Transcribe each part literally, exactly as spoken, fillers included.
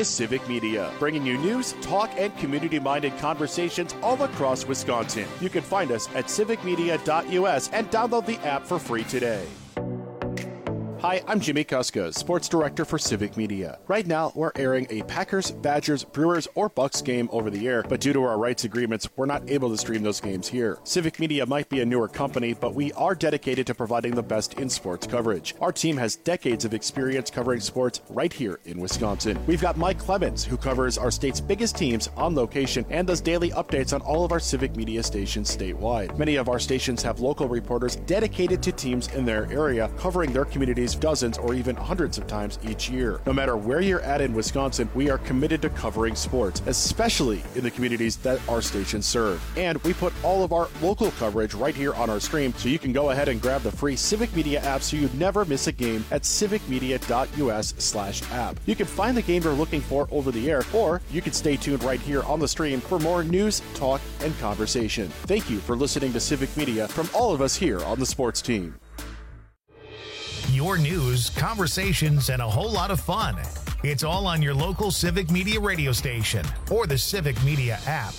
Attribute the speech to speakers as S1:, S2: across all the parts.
S1: is Civic Media, bringing you news, talk, and community-minded conversations all across Wisconsin. You can find us at civic media dot u s and download the app for free today. Hi, I'm Jimmy Kuska, Sports Director for Civic Media. Right now, we're airing a Packers, Badgers, Brewers, or Bucks game over the air, but due to our rights agreements, we're not able to stream those games here. Civic Media might be a newer company, but we are dedicated to providing the best in sports coverage. Our team has decades of experience covering sports right here in Wisconsin. We've got Mike Clemens, who covers our state's biggest teams on location and does daily updates on all of our Civic Media stations statewide. Many of our stations have local reporters dedicated to teams in their area, covering their communities dozens or even hundreds of times each year. No matter where you're at in Wisconsin, we are committed to covering sports, especially in the communities that our stations serve. And we put all of our local coverage right here on our stream, so you can go ahead and grab the free Civic Media app so you never miss a game at civic media dot u s slash app. You can find the game you're looking for over the air, or you can stay tuned right here on the stream for more news, talk, and conversation. Thank you for listening to Civic Media from all of us here on the sports team.
S2: Your news, conversations, and a whole lot of fun. It's all on your local Civic Media radio station or the Civic Media app.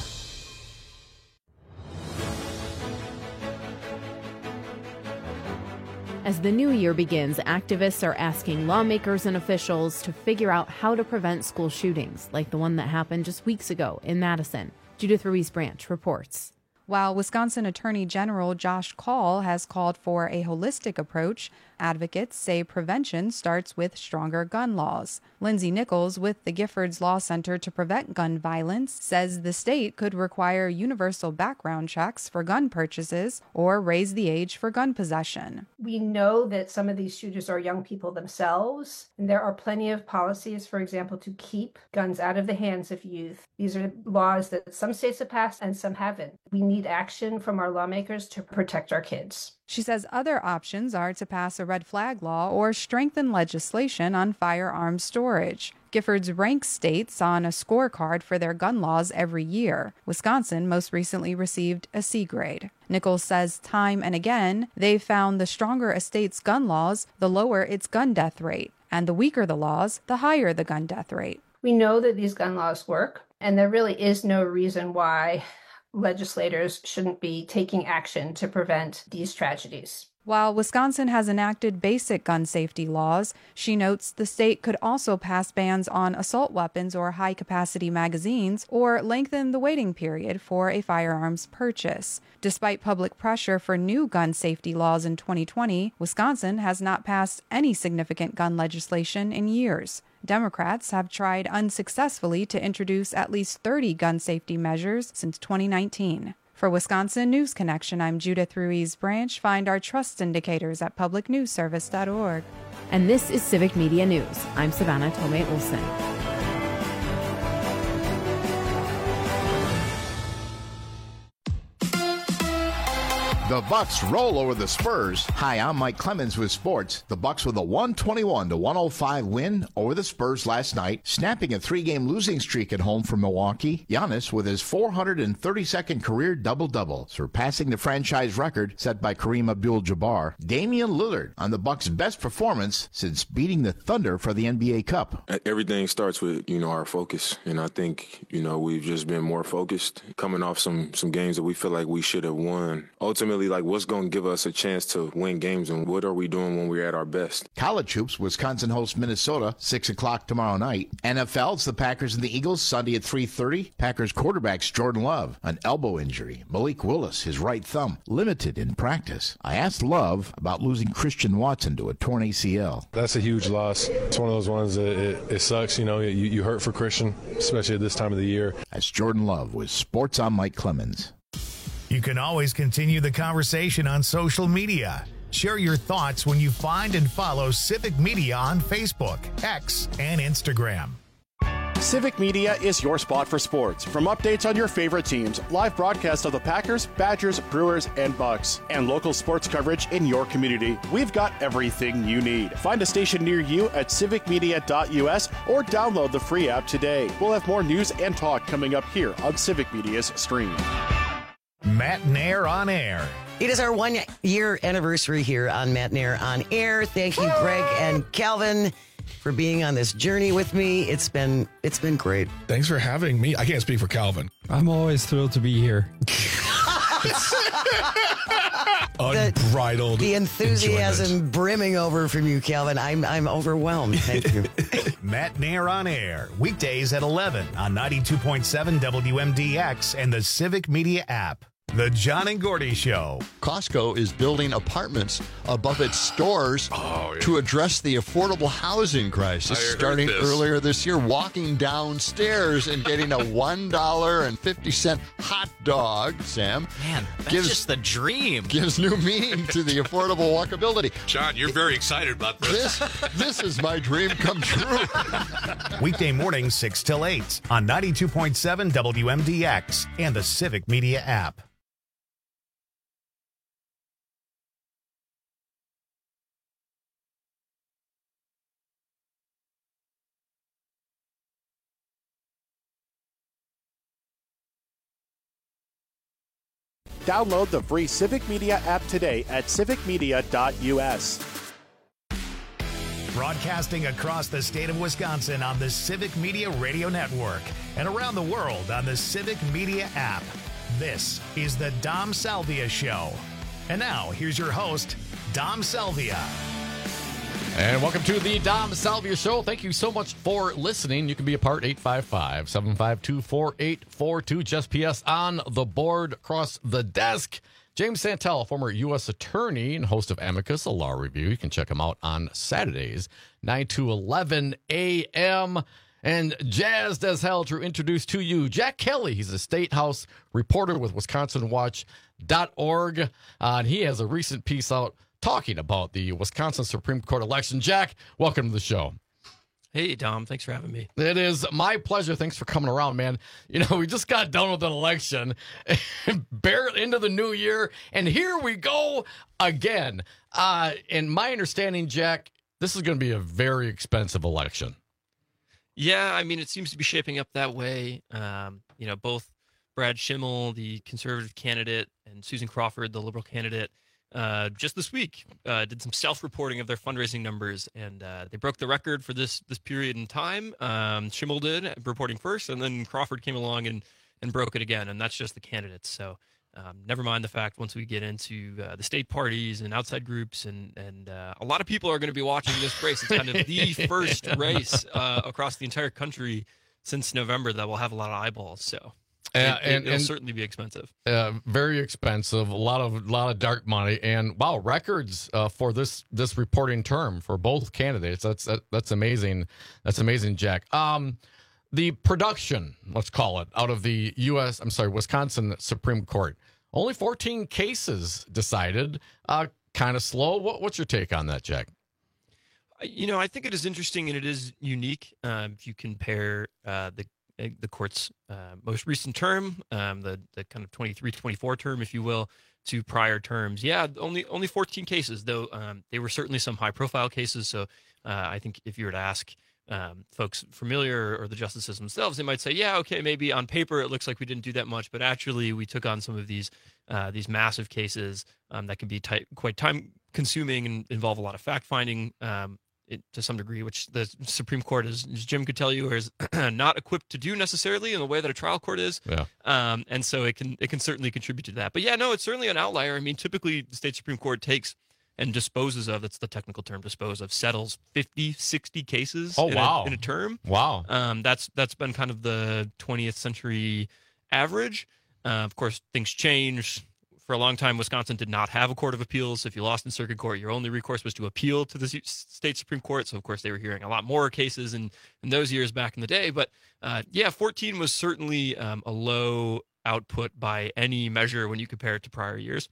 S3: As the new year begins, activists are asking lawmakers and officials to figure out how to prevent school shootings, like the one that happened just weeks ago in Madison. Judith Ruiz-Branch reports.
S4: While Wisconsin Attorney General Josh Kaul has called for a holistic approach, advocates say prevention starts with stronger gun laws. Lindsay Nichols with the Giffords Law Center to Prevent Gun Violence says the state could require universal background checks for gun purchases or raise the age for gun possession.
S5: We know that some of these shooters are young people themselves, and there are plenty of policies, for example, to keep guns out of the hands of youth. These are laws that some states have passed and some haven't. We need action from our lawmakers to protect our kids.
S4: She says other options are to pass a red flag law or strengthen legislation on firearms storage. Giffords ranks states on a scorecard for their gun laws every year. Wisconsin most recently received a C grade. Nichols says time and again, they've found the stronger a state's gun laws, the lower its gun death rate. And the weaker the laws, the higher the gun death rate.
S5: We know that these gun laws work, and there really is no reason why legislators shouldn't be taking action to prevent these tragedies.
S4: While Wisconsin has enacted basic gun safety laws, she notes the state could also pass bans on assault weapons or high-capacity magazines or lengthen the waiting period for a firearms purchase. Despite public pressure for new gun safety laws in twenty twenty, Wisconsin has not passed any significant gun legislation in years. Democrats have tried unsuccessfully to introduce at least thirty gun safety measures since twenty nineteen. For Wisconsin News Connection, I'm Judith Ruiz-Branch. Find our trust indicators at public news service dot org.
S3: And this is Civic Media News. I'm Savannah Tomei-Olson.
S6: The Bucks roll over the Spurs. Hi, I'm Mike Clemens with sports. The Bucks with a one twenty-one to one oh five win over the Spurs last night, snapping a three-game losing streak at home for Milwaukee. Giannis with his four hundred thirty-second career double-double, surpassing the franchise record set by Kareem Abdul-Jabbar. Damian Lillard on the Bucks' best performance since beating the Thunder for the N B A Cup.
S7: Everything starts with, you know, our focus, and I think, you know, we've just been more focused, coming off some some games that we feel like we should have won. Ultimately, like, what's going to give us a chance to win games, and what are we doing when we're at our best?
S6: College hoops, Wisconsin hosts Minnesota, six o'clock tomorrow night. N F L, it's the Packers and the Eagles, Sunday at three thirty. Packers quarterback's Jordan Love, an elbow injury. Malik Willis, his right thumb, limited in practice. I asked Love about losing Christian Watson to a torn A C L.
S8: That's a huge loss. It's one of those ones that it, it sucks. You know, you, you hurt for Christian, especially at this time of the year.
S6: That's Jordan Love with Sports on Mike Clemens.
S2: You can always continue the conversation on social media. Share your thoughts when you find and follow Civic Media on Facebook, X, and Instagram.
S1: Civic Media is your spot for sports. From updates on your favorite teams, live broadcasts of the Packers, Badgers, Brewers, and Bucks, and local sports coverage in your community, we've got everything you need. Find a station near you at civic media dot u s or download the free app today. We'll have more news and talk coming up here on Civic Media's stream.
S2: Matt Nair on Air.
S9: It is our one-year anniversary here on Matt Nair on Air. Thank you, Greg and Calvin. for being on this journey with me. It's been it's been great.
S10: Thanks for having me. I can't speak for Calvin.
S11: I'm always thrilled to be here.
S10: Unbridled.
S9: The, the enthusiasm
S10: enjoyment.
S9: brimming over from you, Calvin. I'm I'm overwhelmed. Thank you.
S2: Matt Nair on air, weekdays at eleven on ninety-two point seven W M D X and the Civic Media app. The John and Gordy Show.
S12: Costco is building apartments above its stores oh, yeah. to address the affordable housing crisis. Starting this. earlier this year, walking downstairs and getting a one dollar and fifty cent hot dog, Sam.
S13: Man, that's
S12: gives,
S13: just the dream.
S12: Gives new meaning to the affordable walkability.
S14: John, you're very excited about this.
S12: This, this is my dream come true.
S2: Weekday mornings, six till eight on ninety-two point seven W M D X and the Civic Media app.
S1: Download the free Civic Media app today at civic media dot U S.
S2: Broadcasting across the state of Wisconsin on the Civic Media Radio Network and around the world on the Civic Media app. This is the Dom Salvia Show. And now, here's your host, Dom Salvia.
S15: And welcome to the Dom Salvia Show. Thank you so much for listening. You can be a part, eight five five, seven five two, four eight four two. Just P S on the board across the desk. James Santel, former U S attorney and host of Amicus, a law review. You can check him out on Saturdays, nine to eleven a.m. And jazzed as hell to introduce to you Jack Kelly. He's a State House reporter with Wisconsin Watch dot org. Uh, and he has a recent piece out talking about the Wisconsin Supreme Court election. Jack, welcome to the show.
S16: Hey, Dom. Thanks for having me.
S15: It is my pleasure. Thanks for coming around, man. You know, we just got done with an election, barely into the new year, and here we go again. Uh, and my understanding, Jack, this is going to be a very expensive election.
S16: Yeah, I mean, it seems to be shaping up that way. Um, you know, both Brad Schimmel, the conservative candidate, and Susan Crawford, the liberal candidate, Uh, just this week, uh, did some self-reporting of their fundraising numbers, and uh, they broke the record for this this period in time. Um, Schimmel did, reporting first, and then Crawford came along and, and broke it again, and that's just the candidates. So um, never mind the fact once we get into uh, the state parties and outside groups, and, and uh, a lot of people are going to be watching this race. It's kind of the first race uh, across the entire country since November that will have a lot of eyeballs, so...
S15: Uh,
S16: it,
S15: and
S16: it'll
S15: and,
S16: certainly be expensive.
S15: Uh, very expensive. A lot of lot of dark money, and wow, records uh, for this this reporting term for both candidates. That's that, that's amazing. That's amazing, Jack. Um, the production, let's call it, out of the U S I'm sorry, Wisconsin Supreme Court. Only fourteen cases decided. Uh, kind of slow. What, what's your take on that, Jack?
S16: You know, I think it is interesting and it is unique. Um, if you compare uh, the the court's uh, most recent term, um, the the kind of twenty-three twenty-four term, if you will, to prior terms. Yeah, only only fourteen cases, though um, they were certainly some high-profile cases. So uh, I think if you were to ask um, folks familiar or the justices themselves, they might say, yeah, okay, maybe on paper it looks like we didn't do that much, but actually we took on some of these uh, these massive cases um, that can be ty- quite time-consuming and involve a lot of fact-finding. Um, It, to some degree, which the Supreme Court, is, as Jim could tell you, is not equipped to do necessarily in the way that a trial court is.
S15: Yeah.
S16: Um, and so it can it can certainly contribute to that. But yeah, no, it's certainly an outlier. I mean, typically the state Supreme Court takes and disposes of, that's the technical term, dispose of, settles fifty, sixty cases
S15: oh,
S16: in,
S15: wow.
S16: a, in a term.
S15: Wow.
S16: Um, that's that's been kind of the twentieth century average. Uh, of course, things change. For a long time, Wisconsin did not have a court of appeals. So if you lost in circuit court, your only recourse was to appeal to the state Supreme Court. So, of course, they were hearing a lot more cases in, in those years back in the day. But, uh, yeah, fourteen was certainly um, a low output by any measure when you compare it to prior years.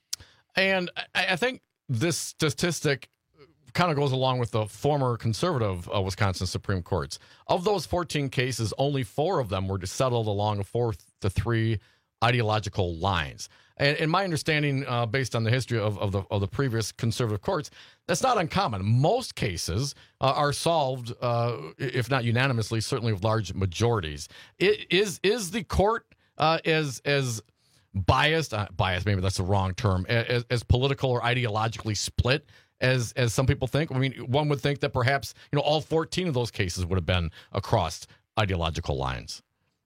S15: And I, I think this statistic kind of goes along with the former conservative uh, Wisconsin Supreme Courts. Of those fourteen cases, only four of them were settled along four to three ideological lines. And in my understanding, uh, based on the history of, of the of the previous conservative courts, that's not uncommon. Most cases uh, are solved, uh, if not unanimously, certainly with large majorities. It, is is the court uh, as as biased? Uh, biased, maybe that's the wrong term. As, as political or ideologically split as as some people think? I mean, one would think that perhaps, you know, all fourteen of those cases would have been across ideological lines.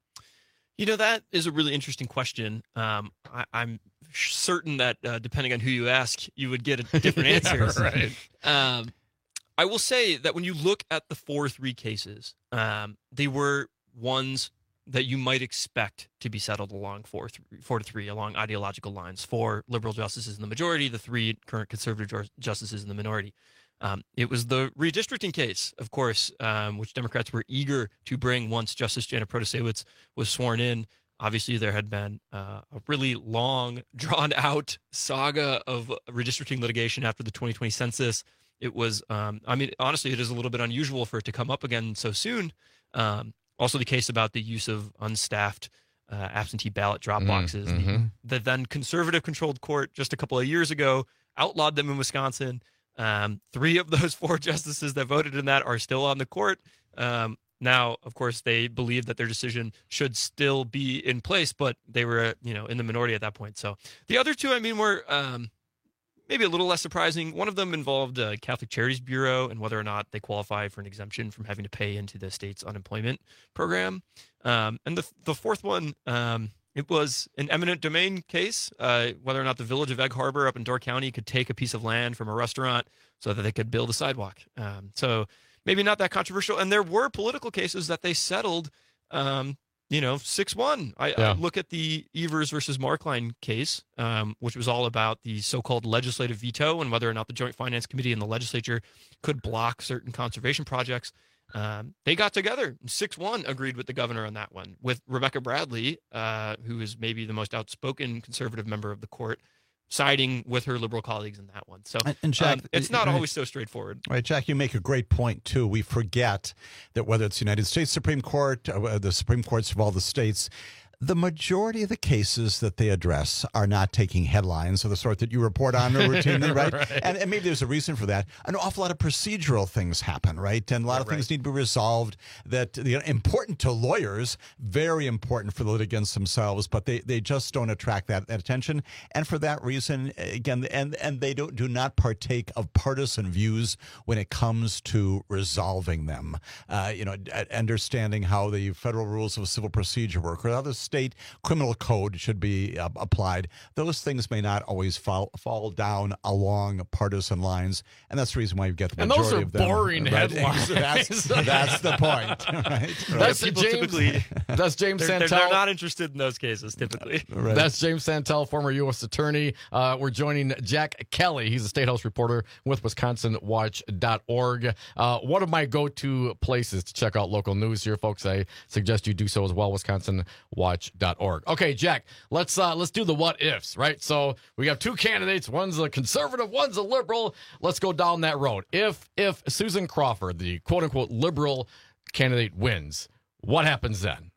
S16: You know, that is a really interesting question. Um, I, I'm certain that uh, depending on who you ask, you would get a different
S15: yeah,
S16: answers.
S15: Right.
S16: Um, I will say that when you look at the four three cases, um, they were ones that you might expect to be settled along four, three, four to three along ideological lines. Four liberal justices in the majority, the three current conservative justices in the minority. Um, it was the redistricting case, of course, um, which Democrats were eager to bring once Justice Janet Protasiewicz was sworn in. Obviously, there had been uh, a really long, drawn-out saga of redistricting litigation after the twenty twenty census. It was, um, I mean, honestly, it is a little bit unusual for it to come up again so soon. Um, also, the case about the use of unstaffed uh, absentee ballot drop boxes.
S15: Mm-hmm.
S16: The, the then conservative-controlled court just a couple of years ago outlawed them in Wisconsin. Um, three of those four justices that voted in that are still on the court. Um, now, of course, they believe that their decision should still be in place, but they were, uh, you know, in the minority at that point. So the other two, I mean, were um, maybe a little less surprising. One of them involved uh, Catholic Charities Bureau and whether or not they qualify for an exemption from having to pay into the state's unemployment program. Um, and the the fourth one, um, it was an eminent domain case, uh, whether or not the village of Egg Harbor up in Door County could take a piece of land from a restaurant so that they could build a sidewalk. Um, so maybe not that controversial. And there were political cases that they settled, um, you know, six one. I,
S15: Yeah.
S16: I look at the Evers versus Markline case, um, which was all about the so-called legislative veto and whether or not the Joint Finance Committee and the legislature could block certain conservation projects. Um, they got together. six one agreed with the governor on that one, with Rebecca Bradley, uh, who is maybe the most outspoken conservative member of the court, siding with her liberal colleagues in that one. So
S13: and, and Jack,
S16: um, it's not
S13: right,
S16: always so straightforward.
S13: Right, Jack, you make a great point, too. We forget that whether it's the United States Supreme Court, uh, the Supreme Courts of all the states, the majority of the cases that they address are not taking headlines of the sort that you report on routinely, right?
S15: Right.
S13: And, and maybe there's a reason for that. An awful lot of procedural things happen, right? And a lot of
S16: Right,
S13: things
S16: right.
S13: need to be resolved that you know, important to lawyers, very important for the litigants themselves, but they, they just don't attract that, that attention. And for that reason, again, and, and they don't, do not partake of partisan views when it comes to resolving them. Uh, you know, understanding how the federal rules of civil procedure work or how the state criminal code should be uh, applied. Those things may not always fall fall down along partisan lines, and that's the reason why you get the
S15: And
S13: majority
S15: those are
S13: of them.
S15: boring
S13: right?
S15: headlines.
S13: That's, that's the point, right?
S15: That's
S16: People
S15: James,
S16: typically,
S15: that's James
S16: they're,
S15: Santel.
S16: they're, they're not interested in those cases, typically.
S13: Right.
S15: That's James Santel, former U S attorney. Uh, we're joining Jack Kelly. He's a State House reporter with Wisconsin Watch dot org. Uh, one of my go-to places to check out local news here, folks. I suggest you do so as well, Wisconsin Watch dot org. Okay, Jack, let's uh, let's do the what ifs, right? So we have two candidates. One's a conservative, one's a liberal. Let's go down that road. If if Susan Crawford, the quote-unquote liberal candidate, wins, what happens then?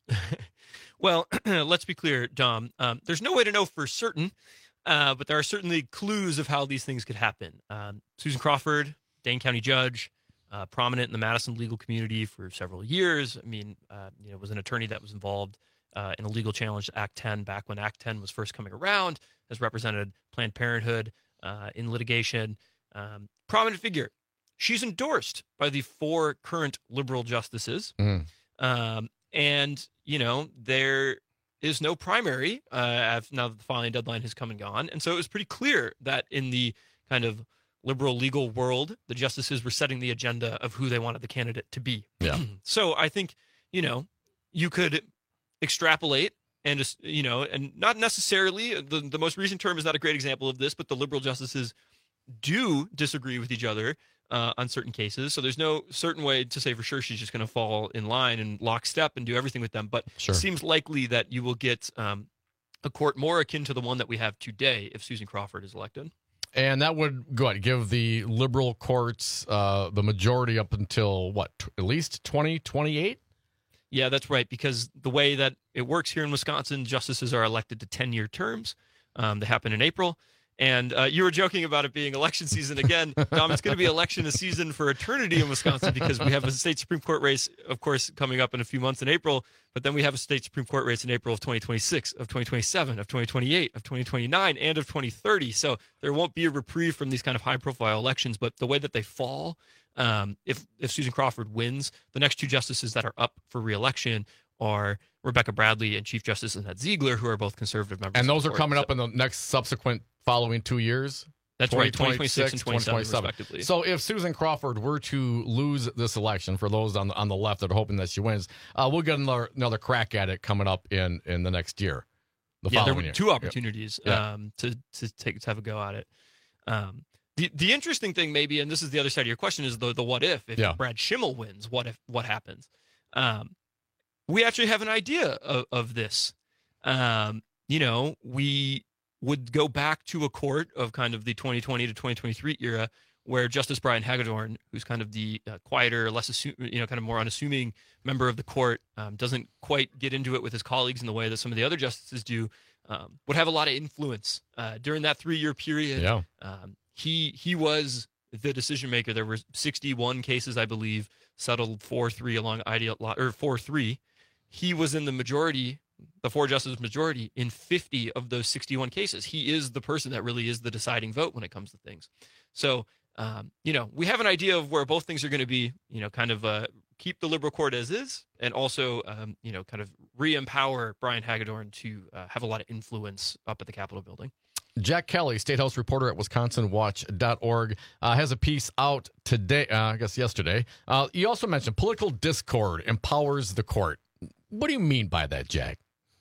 S16: Well, let's be clear, Dom. Um, there's no way to know for certain, uh, but there are certainly clues of how these things could happen. Um, Susan Crawford, Dane County judge, uh, prominent in the Madison legal community for several years. I mean, uh, you know, was an attorney that was involved uh, in a legal challenge to Act ten back when Act ten was first coming around, has represented Planned Parenthood uh, in litigation. Um, prominent figure. She's endorsed by the four current liberal justices.
S15: Mm.
S16: Um, and, you know, there is no primary uh, now that the filing deadline has come and gone. And so it was pretty clear that in the kind of liberal legal world, the justices were setting the agenda of who they wanted the candidate to be.
S15: Yeah.
S16: So I think, you know, you could extrapolate and just, you know, and not necessarily the, the most recent term is not a great example of this, but the liberal justices do disagree with each other uh, on certain cases. So there's no certain way to say for sure she's just going to fall in line and lockstep and do everything with them. But
S15: Sure.
S16: it seems likely that you will get um, a court more akin to the one that we have today if Susan Crawford is elected.
S15: And that would go ahead, give the liberal courts uh, the majority up until, what, t- at least twenty twenty-eight?
S16: Yeah, that's right. Because the way that it works here in Wisconsin, justices are elected to ten-year terms. Um, they happen in April. And uh, you were joking about it being election season again. Dom, it's going to be election season for eternity in Wisconsin because we have a state Supreme Court race, of course, coming up in a few months in April. But then we have a state Supreme Court race in April of twenty twenty-six, of twenty twenty-seven, of twenty twenty-eight, of twenty twenty-nine, and of twenty thirty. So there won't be a reprieve from these kind of high-profile elections. But the way that they fall, um, if if Susan Crawford wins, the next two justices that are up for re-election are Rebecca Bradley and Chief Justice Annette Ziegler, who are both conservative members.
S15: And those
S16: of
S15: are
S16: the
S15: coming
S16: court.
S15: up in the next subsequent following two years?
S16: That's right, twenty twenty-six and twenty twenty-seven, respectively.
S15: So if Susan Crawford were to lose this election, for those on the, on the left that are hoping that she wins, uh, we'll get another, another crack at it coming up in, in the next year. The
S16: yeah, there
S15: following
S16: were
S15: year.
S16: two opportunities
S15: Yeah.
S16: um, to to take to have a go at it. Um, the the interesting thing, maybe, and this is the other side of your question, is the the what if if
S15: Yeah.
S16: Brad Schimmel wins, what if what happens? Um, we actually have an idea of, of this. Um, you know, we would go back to a court of kind of the twenty twenty to twenty twenty-three era, where Justice Brian Hagedorn, who's kind of the uh, quieter, less assume, you know, kind of more unassuming member of the court, um, doesn't quite get into it with his colleagues in the way that some of the other justices do, um, would have a lot of influence uh, during that three-year period.
S15: Yeah.
S16: Um, he he was the decision maker. There were sixty-one cases, I believe, settled four three along ideal or four three. He was in the majority, the four justices majority, in fifty of those sixty-one cases. He is the person that really is the deciding vote when it comes to things. So, um, you know, we have an idea of where both things are going to be, you know, kind of uh, keep the liberal court as is, and also, um, you know, kind of re-empower Brian Hagedorn to uh, have a lot of influence up at the Capitol building.
S15: Jack Kelly, State House reporter at Wisconsin Watch dot org, uh, has a piece out today, uh, I guess yesterday. Uh, you also mentioned political discord empowers the court. What do you mean by that, Jack?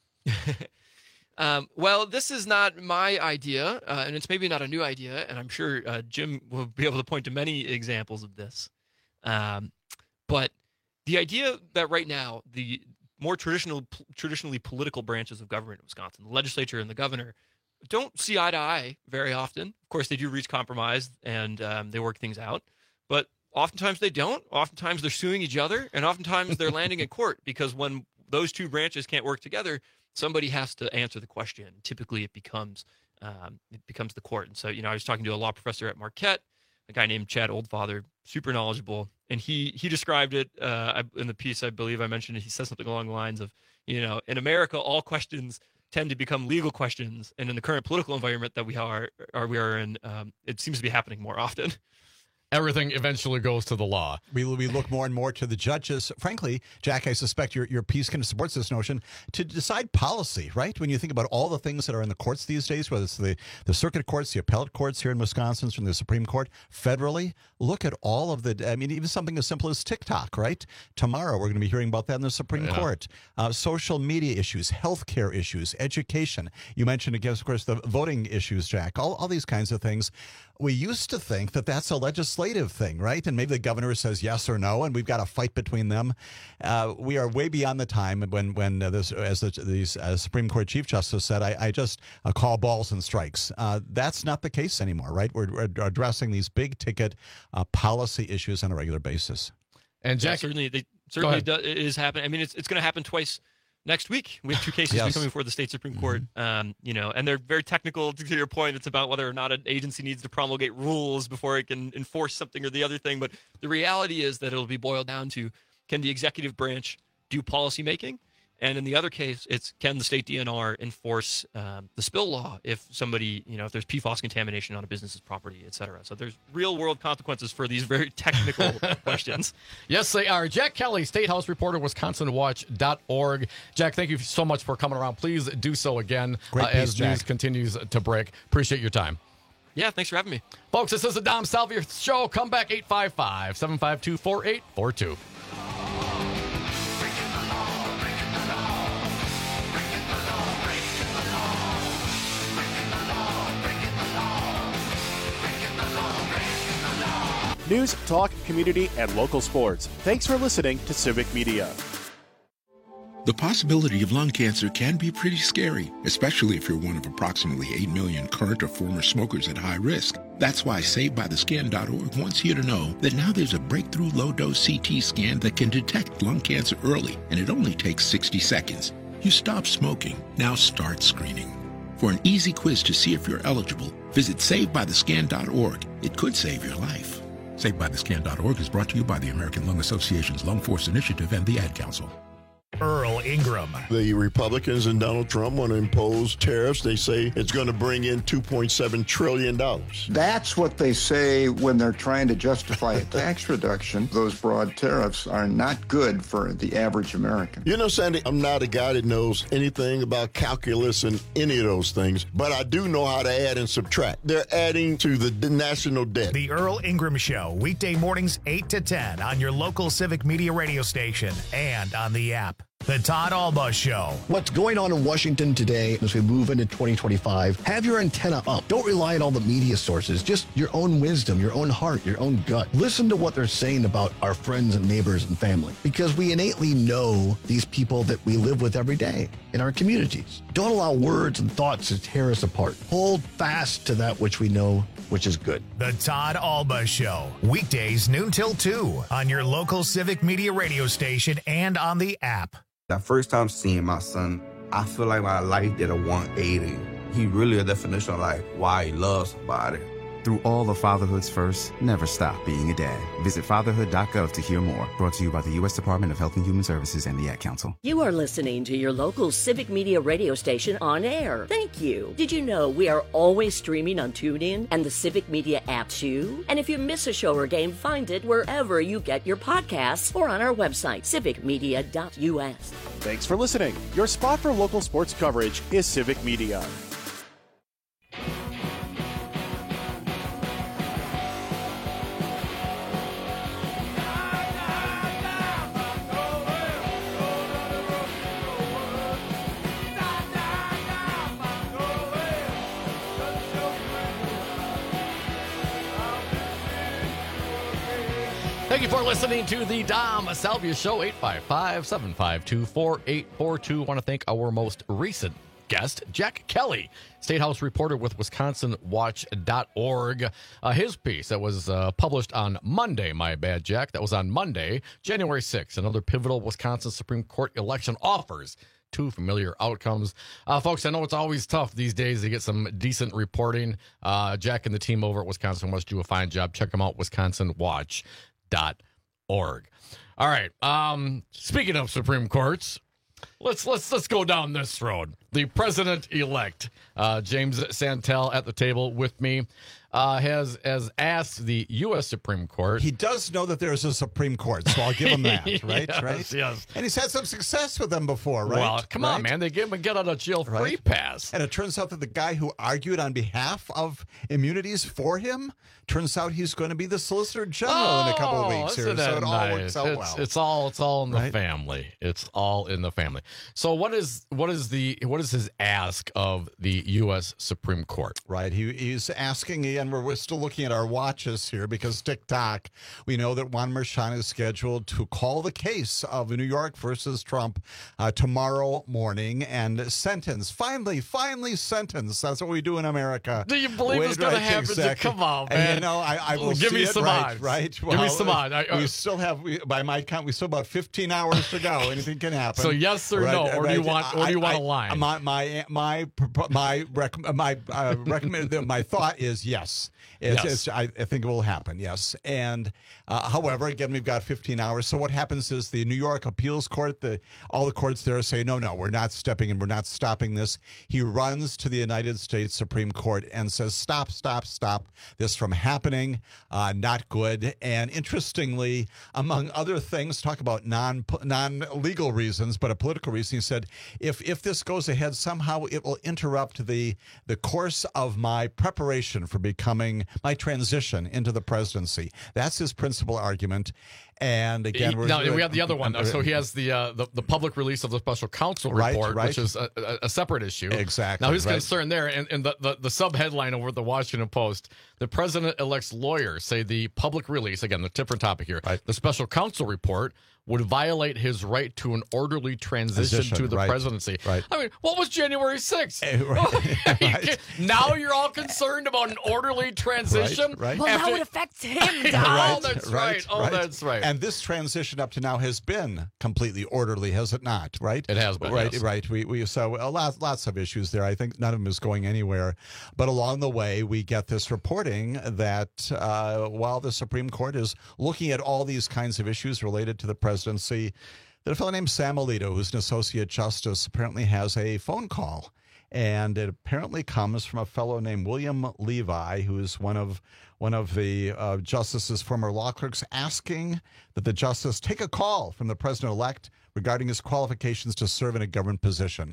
S16: um, well, this is not my idea, uh, and it's maybe not a new idea, and I'm sure uh, Jim will be able to point to many examples of this. Um, but the idea that right now the more traditional, traditionally political branches of government in Wisconsin, the legislature and the governor, don't see eye to eye very often. Of course, they do reach compromise and um, they work things out, but oftentimes they don't. Oftentimes they're suing each other, and oftentimes they're landing in court because when those two branches can't work together, somebody has to answer the question. Typically, it becomes um, it becomes the court. And so, you know, I was talking to a law professor at Marquette, a guy named Chad Oldfather, super knowledgeable, and he he described it uh, in the piece. I believe I mentioned it. He said something along the lines of, you know, in America, all questions tend to become legal questions, and in the current political environment that we are, are we are in, um, it seems to be happening more often.
S15: Everything eventually goes to the law.
S13: We we look more and more to the judges. Frankly, Jack, I suspect your, your piece kind of supports this notion to decide policy, right? When you think about all the things that are in the courts these days, whether it's the, the circuit courts, the appellate courts here in Wisconsin, from the Supreme Court, federally, look at all of the, I mean, even something as simple as TikTok, right? Tomorrow we're going to be hearing about that in the Supreme
S15: Yeah.
S13: Court. Uh, social media issues, healthcare issues, education. You mentioned, again, of course, the voting issues, Jack, all, all these kinds of things. We used to think that that's a legislative thing, right? And maybe the governor says yes or no, and we've got a fight between them. Uh, we are way beyond the time when, when uh, this, as the these, uh, Supreme Court Chief Justice said, I, I just uh, call balls and strikes. Uh, that's not the case anymore, right? We're, we're addressing these big ticket uh, policy issues on a regular basis.
S15: And Jack,
S16: yeah, certainly, they certainly do, it is happening. I mean, it's it's going to happen twice. Next week, we have two cases
S13: Yes.
S16: coming before the state Supreme Court, um, you know, and they're very technical. To your point, it's about whether or not an agency needs to promulgate rules before it can enforce something or the other thing. But the reality is that it'll be boiled down to, can the executive branch do policy making? And in the other case, it's can the state D N R enforce um, the spill law if somebody, you know, if there's P FAS contamination on a business's property, et cetera. So there's real world consequences for these very technical questions.
S15: Yes, they are. Jack Kelly, State House reporter, Wisconsin Watch dot org. Jack, thank you so much for coming around. Please do so again
S13: Great
S15: uh,
S13: piece,
S15: as
S13: Jack.
S15: news continues to break. Appreciate your time.
S16: Yeah, thanks for having me.
S15: Folks, this is the Dom Salvia Show. Come back eight five five, seven five two, four eight four two.
S1: News, talk, community, and local sports. Thanks for listening to Civic Media.
S17: The possibility of lung cancer can be pretty scary, especially if you're one of approximately eight million current or former smokers at high risk. That's why Saved By The Scan dot org wants you to know that now there's a breakthrough low-dose C T scan that can detect lung cancer early, and it only takes sixty seconds. You stop smoking. Now start screening. For an easy quiz to see if you're eligible, visit save by the scan dot org. It could save your life. save by the scan dot org is brought to you by the American Lung Association's Lung Force Initiative and the Ad Council.
S2: Earl Ingram.
S18: The Republicans and Donald Trump want to impose tariffs. They say it's going to bring in two point seven trillion dollars.
S19: That's what they say when they're trying to justify a tax reduction. Those broad tariffs are not good for the average American.
S18: You know, Sandy, I'm not a guy that knows anything about calculus and any of those things, but I do know how to add and subtract. They're adding to the national debt.
S2: The Earl Ingram Show, weekday mornings eight to ten on your local Civic Media radio station and on the app. The Todd Alba Show.
S20: What's going on in Washington today as we move into twenty twenty-five? Have your antenna up. Don't rely on all the media sources. Just your own wisdom, your own heart, your own gut. Listen to what they're saying about our friends and neighbors and family, because we innately know these people that we live with every day in our communities. Don't allow words and thoughts to tear us apart. Hold fast to that which we know, which is good.
S2: The Todd Alba Show, weekdays noon till two on your local Civic Media radio station and on the app.
S21: That first time seeing my son, I feel like my life did a one eighty. He really a definition of like why he loves somebody.
S22: Through all of fatherhood's first, never stop being a dad. Visit fatherhood dot gov to hear more. Brought to you by the U S Department of Health and Human Services and the Ad Council.
S23: You are listening to your local Civic Media radio station on air. Thank you. Did you know we are always streaming on TuneIn and the Civic Media app too? And if you miss a show or game, find it wherever you get your podcasts or on our website, civic media dot u s.
S1: Thanks for listening. Your spot for local sports coverage is Civic Media.
S15: Thank you for listening to the Dom Salvia Show, eight five five, seven five two, four eight four two. I want to thank our most recent guest, Jack Kelly, State House reporter with Wisconsin Watch dot org. Uh, his piece that was uh, published on Monday, my bad, Jack, that was on Monday, January sixth. Another pivotal Wisconsin Supreme Court election offers two familiar outcomes. Uh, folks, I know it's always tough these days to get some decent reporting. Uh, Jack and the team over at Wisconsin Watch do a fine job. Check them out, Wisconsin Watch dot org. All right. Um, speaking of Supreme Courts, let's let's let's go down this road. The president-elect, uh, James Santel, at the table with me, uh, has has asked the U S Supreme Court.
S13: He does know that there's a Supreme Court, so I'll give him that, right?
S15: yes,
S13: right?
S15: Yes.
S13: And he's had some success with them before, right?
S15: Well, come
S13: right?
S15: on, man. They give him a get out of jail free
S13: right?
S15: pass.
S13: And it turns out that the guy who argued on behalf of immunities for him, turns out he's going to be the Solicitor General
S15: oh,
S13: in a couple of weeks here. So it all
S15: nice?
S13: works out
S15: it's,
S13: well.
S15: It's all it's all in the
S13: right?
S15: family. It's all in the family. So what is what is the what is his ask of the U S Supreme Court?
S13: Right. He, he's asking, and we're, we're still looking at our watches here because TikTok, we know that Juan Merchan is scheduled to call the case of New York versus Trump uh, tomorrow morning and sentence, finally, finally sentence. That's what we do in America.
S15: Do you believe
S13: Wait,
S15: it's going
S13: right,
S15: to happen?
S13: Exactly.
S15: Come on, man.
S13: And, you know, I, I will
S15: Give
S13: see
S15: me
S13: it,
S15: some
S13: right,
S15: odds.
S13: right?
S15: Well, Give me some odds. I,
S13: we still have, we, by my count, we still have about fifteen hours to go. Anything can happen.
S15: So yes or
S13: right,
S15: no, or
S13: right.
S15: do you want, or do you want
S13: I,
S15: a line?
S13: My my my my rec- my uh, recommend my thought is yes. It's,
S15: Yes.
S13: it's, I, I think it will happen, yes. And uh, however, again, we've got fifteen hours. So what happens is the New York Appeals Court, the all the courts there say, no, no, we're not stepping in. We're not stopping this. He runs to the United States Supreme Court and says, stop, stop, stop this from happening. Uh, not good. And interestingly, among other things, talk about non, non-legal reasons, but a political reason, he said, if if this goes ahead, somehow it will interrupt the the course of my preparation for becoming my transition into the presidency. That's his principal argument. And again, we're,
S15: now, we have the other one. Though. So he has the, uh, the the public release of the special counsel
S13: Right,
S15: report,
S13: right.
S15: which is a, a, a separate issue.
S13: Exactly.
S15: Now his
S13: right.
S15: concern there, and, and the, the, the sub headline over at the Washington Post: the president-elect's lawyers say the public release, again, the different topic here,
S13: Right.
S15: the special counsel report would violate his right to an orderly transition
S13: Position,
S15: to the
S13: right,
S15: presidency.
S13: right.
S15: I mean, what was January sixth?
S13: Eh, right, right.
S15: Now you're all concerned about an orderly transition?
S13: Right, right.
S23: Well,
S15: After-
S23: that would affect him, Dom.
S15: Oh, that's right. Oh, that's right.
S13: And this transition up to now has been completely orderly, has it not? Right?
S15: It has been,
S13: Right,
S15: yes.
S13: right. We we so a lot, lots of issues there. I think none of them is going anywhere. But along the way, we get this reporting that uh, while the Supreme Court is looking at all these kinds of issues related to the presidency, that a fellow named Sam Alito, who's an associate justice, apparently has a phone call. And it apparently comes from a fellow named William Levi, who is one of one of the uh, justice's former law clerks, asking that the justice take a call from the president-elect regarding his qualifications to serve in a government position.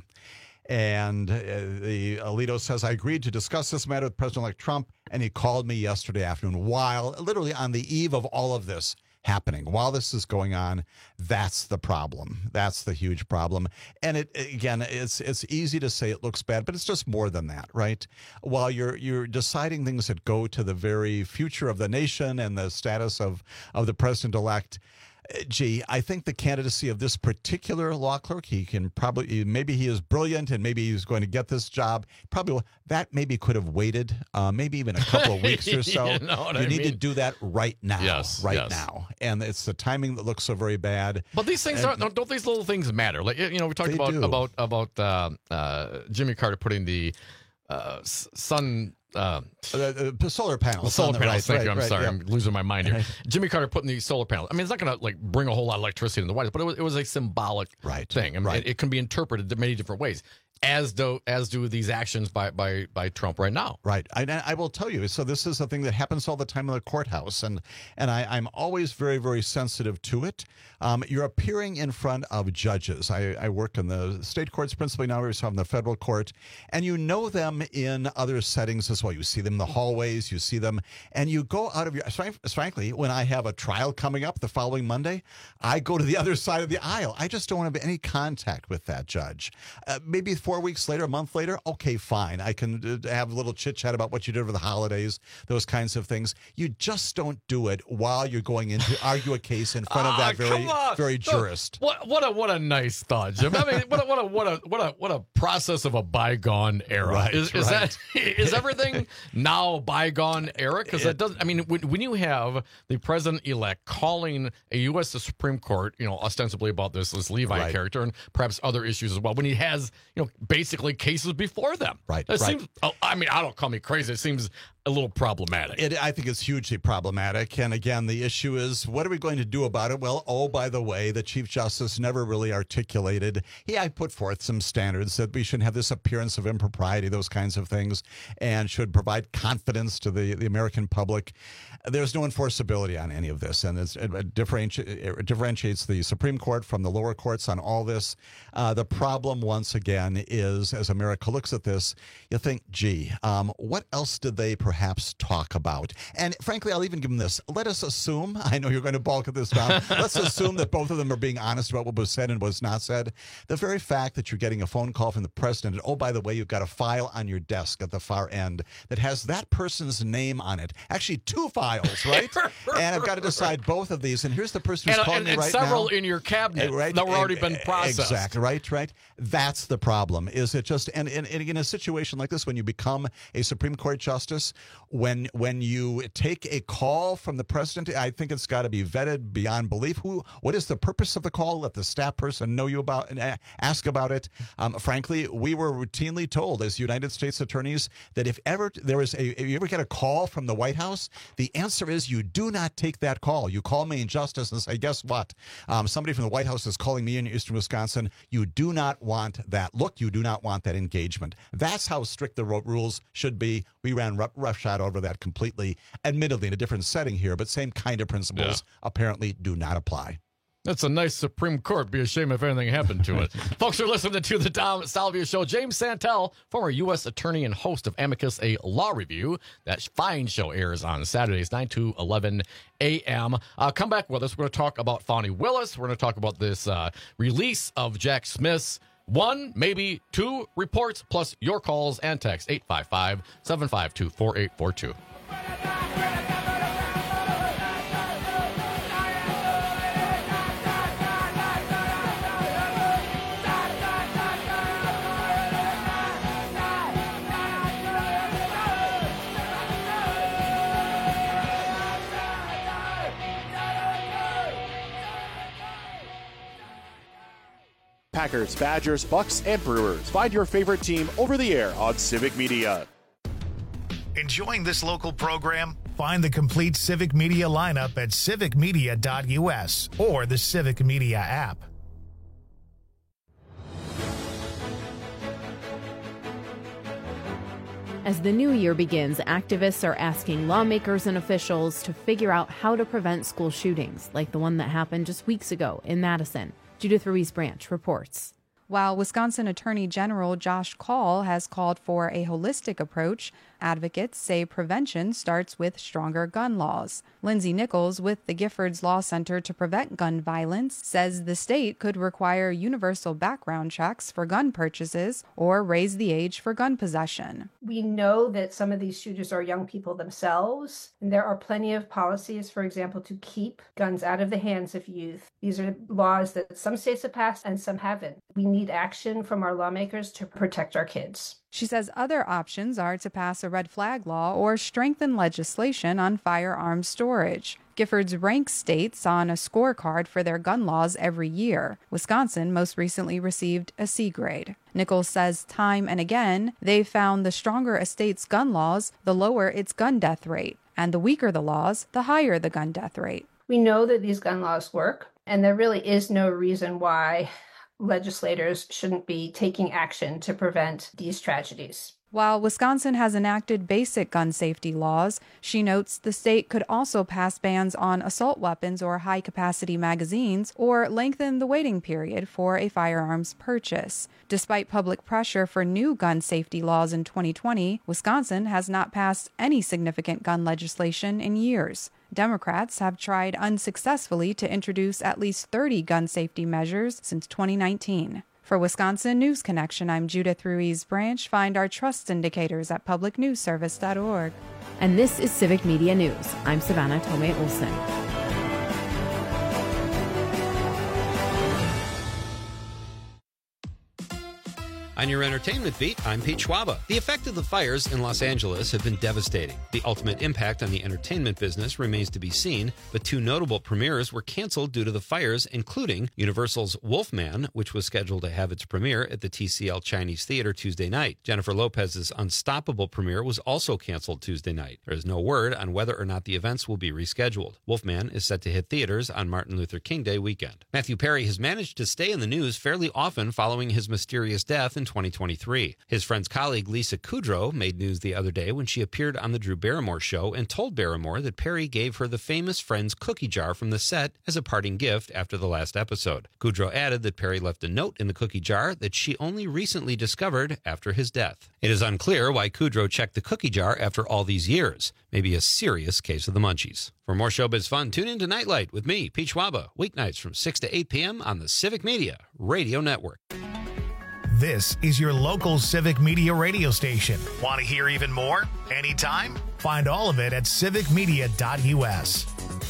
S13: And uh, the Alito says, I agreed to discuss this matter with President-elect Trump, and he called me yesterday afternoon while, literally on the eve of all of this happening. While this is going on, that's the problem. That's the huge problem. And it again, it's it's easy to say it looks bad, but it's just more than that, right? While you're you're deciding things that go to the very future of the nation and the status of, of the president-elect, gee, I think the candidacy of this particular law clerk, he can probably, maybe he is brilliant and maybe he's going to get this job. Probably that maybe could have waited, uh, maybe even a couple of weeks or so.
S15: You know what
S13: you
S15: I
S13: need
S15: mean?
S13: to do that right now.
S15: Yes,
S13: right
S15: yes.
S13: now. And it's the timing that looks so very bad.
S15: But these things
S13: And-
S15: aren't. Don't, don't these little things matter? Like you know, we talked
S13: They
S15: about
S13: do.
S15: about about uh, uh, Jimmy Carter putting the uh, s- sun. Uh,
S13: Uh, uh, solar panels.
S15: solar
S13: on the-
S15: panels.
S13: right,
S15: Thank
S13: right,
S15: you. I'm
S13: right,
S15: sorry.
S13: yeah.
S15: I'm losing my mind here. Jimmy Carter putting these solar panels. I mean, it's not going to like bring a whole lot of electricity in the White House, but it was, it was a symbolic
S13: Right,
S15: thing. I mean,
S13: right.
S15: it, it can be interpreted in many different ways, as do as do these actions by by by Trump right now.
S13: Right. I, I will tell you. So this is a thing that happens all the time in the courthouse, and and I, I'm always very, very sensitive to it. Um, you're appearing in front of judges. I, I work in the state courts principally now. We're in the federal court, and you know them in other settings as well. You see them in the hallways. You see them, and you go out of your. Frankly, when I have a trial coming up the following Monday, I go to the other side of the aisle. I just don't want to have any contact with that judge. Uh, maybe four weeks later, a month later, okay, fine. I can uh, have a little chit chat about what you did over the holidays, those kinds of things. You just don't do it while you're going in to argue a case in front of that
S15: Ah,
S13: very,
S15: come on.
S13: very
S15: So,
S13: jurist.
S15: What what a what a nice thought, Jim. I mean, what a, what a what a what a what a process of a bygone era.
S13: Right,
S15: is is
S13: right.
S15: that is everything now bygone era? Because that doesn't. I mean, when, when you have the president elect calling a U S Supreme Court, you know, ostensibly about this this Levi
S13: Right.
S15: character and perhaps other issues as well, when he has you know basically cases before them,
S13: Right,
S15: That
S13: right.
S15: seems. oh, I mean, I don't call me crazy. It seems a little problematic.
S13: It, I think it's hugely problematic. And again, the issue is, what are we going to do about it? Well, oh, by the way, the Chief Justice never really articulated. He I put forth some standards that we shouldn't have this appearance of impropriety, those kinds of things, and should provide confidence to the, the American public. There's no enforceability on any of this, and it's, it, differenti- it differentiates the Supreme Court from the lower courts on all this. Uh, the problem, once again, is as America looks at this, you think, gee, um, what else did they perhaps talk about? And frankly, I'll even give them this. Let us assume, I know you're going to balk at this, Tom, let's assume that both of them are being honest about what was said and was not said. The very fact that you're getting a phone call from the president, and oh, by the way, you've got a file on your desk at the far end that has that person's name on it. Actually, two files, right? And I've got to decide both of these. And here's the person who's
S15: and,
S13: calling
S15: and,
S13: me
S15: and
S13: right
S15: several
S13: now.
S15: in your cabinet
S13: Eh, right?
S15: that were already
S13: Eh,
S15: been
S13: eh,
S15: processed.
S13: Exactly, right, right. That's the problem. Is it just, and, and, and in a situation like this, when you become a Supreme Court justice, when when you take a call from the president, I think it's got to be vetted beyond belief. Who, what is the purpose of the call? Let the staff person know you about and a- ask about it. Um, frankly, we were routinely told as United States attorneys that if ever there is a, if you ever get a call from the White House, the answer is you do not take that call. You call me in justice and say, guess what? Um, somebody from the White House is calling me in Eastern Wisconsin. You do not want that look. You do not want that engagement. That's how strict the ro- rules should be. We ran rough, roughshod over that completely, admittedly in a different setting here, but same kind of principles apparently do not apply.
S15: That's a nice Supreme Court. Be a shame if anything happened to it. Folks are listening to the Dom Salvia Show. James Santel, former U S attorney and host of Amicus, a law review. That fine show airs on Saturdays, nine to eleven a.m. Uh, come back with us. We're going to talk about Fani Willis. We're going to talk about this uh, release of Jack Smith's one, maybe two reports, plus your calls and text eight five five, seven five two, four eight four two.
S1: Packers, Badgers, Bucks, and Brewers. Find your favorite team over the air on Civic Media.
S2: Enjoying this local program? Find the complete Civic Media lineup at civic media dot u s or the Civic Media app.
S3: As the new year begins, activists are asking lawmakers and officials to figure out how to prevent school shootings, like the one that happened just weeks ago in Madison. Judith Ruiz-Branch reports.
S4: While Wisconsin Attorney General Josh Kaul has called for a holistic approach, advocates say prevention starts with stronger gun laws. Lindsay Nichols with the Giffords Law Center to Prevent Gun Violence says the state could require universal background checks for gun purchases or raise the age for gun possession.
S5: We know that some of these shooters are young people themselves, and there are plenty of policies, for example, to keep guns out of the hands of youth. These are laws that some states have passed and some haven't. We need action from our lawmakers to protect our kids.
S4: She says other options are to pass a red flag law or strengthen legislation on firearms storage. Giffords ranks states on a scorecard for their gun laws every year. Wisconsin most recently received a C grade. Nichols says time and again, they've found the stronger a state's gun laws, the lower its gun death rate. And the weaker the laws, the higher the gun death rate.
S5: We know that these gun laws work, and there really is no reason why legislators shouldn't be taking action to prevent these tragedies.
S4: While Wisconsin has enacted basic gun safety laws, she notes the state could also pass bans on assault weapons or high-capacity magazines or lengthen the waiting period for a firearms purchase. Despite public pressure for new gun safety laws in twenty twenty, Wisconsin has not passed any significant gun legislation in years. Democrats have tried unsuccessfully to introduce at least thirty gun safety measures since twenty nineteen. For Wisconsin News Connection, I'm Judith Ruiz-Branch. Find our trust indicators at public news service dot org.
S3: And this is Civic Media News. I'm Savannah Tomei Olson.
S24: On your entertainment beat, I'm Pete Schwaba. The effect of the fires in Los Angeles have been devastating. The ultimate impact on the entertainment business remains to be seen, but two notable premieres were canceled due to the fires, including Universal's Wolfman, which was scheduled to have its premiere at the T C L Chinese Theater Tuesday night. Jennifer Lopez's Unstoppable premiere was also canceled Tuesday night. There is no word on whether or not the events will be rescheduled. Wolfman is set to hit theaters on Martin Luther King Day weekend. Matthew Perry has managed to stay in the news fairly often following his mysterious death in twenty twenty-three. His friend's colleague Lisa Kudrow made news the other day when she appeared on the Drew Barrymore show and told Barrymore that Perry gave her the famous Friends cookie jar from the set as a parting gift after the last episode. Kudrow added that Perry left a note in the cookie jar that she only recently discovered after his death. It is unclear why Kudrow checked the cookie jar after all these years. Maybe a serious case of the munchies. For more showbiz fun, tune in to Nightlight with me, Pete Schwaba, weeknights from six to eight p.m. on the Civic Media Radio Network.
S2: This is your local Civic Media radio station. Want to hear even more? Anytime? Find all of it at civic media dot u s.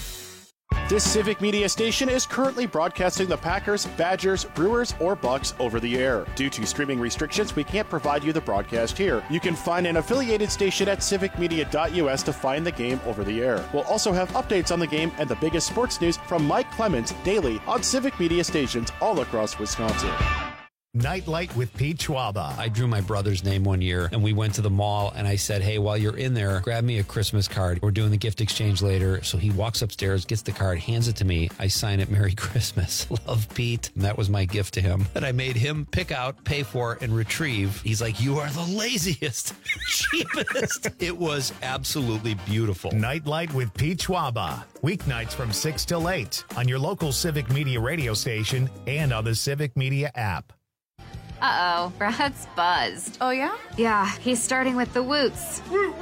S1: This Civic Media station is currently broadcasting the Packers, Badgers, Brewers, or Bucks over the air. Due to streaming restrictions, we can't provide you the broadcast here. You can find an affiliated station at civic media dot u s to find the game over the air. We'll also have updates on the game and the biggest sports news from Mike Clemens daily on Civic Media stations all across Wisconsin.
S2: Nightlight with Pete Schwaba.
S24: I drew my brother's name one year, and we went to the mall, and I said, hey, while you're in there, grab me a Christmas card. We're doing the gift exchange later. So he walks upstairs, gets the card, hands it to me. I sign it, Merry Christmas. Love, Pete. And that was my gift to him that I made him pick out, pay for, and retrieve. He's like, you are the laziest, cheapest. It was absolutely beautiful.
S2: Nightlight with Pete Schwaba. Weeknights from six till eight on your local Civic Media radio station and on the Civic Media app.
S25: Uh-oh, Brad's buzzed.
S4: Oh, yeah?
S25: Yeah, he's starting with the woots.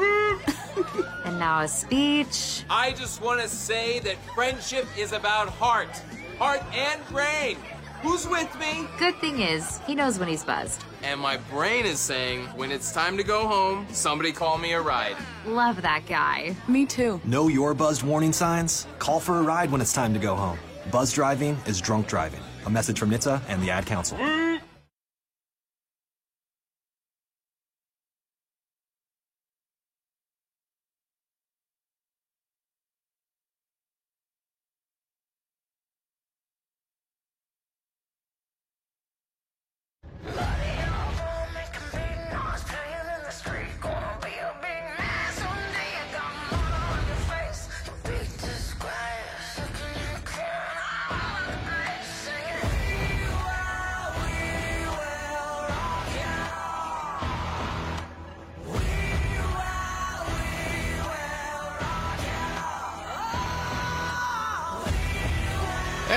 S25: And now a speech.
S26: I just want to say that friendship is about heart. Heart and brain. Who's with me?
S25: Good thing is, he knows when he's buzzed.
S26: And my brain is saying, when it's time to go home, somebody call me a ride.
S25: Love that guy.
S4: Me too.
S27: Know your buzzed warning signs? Call for a ride when it's time to go home. Buzz driving is drunk driving. A message from N H T S A and the Ad Council.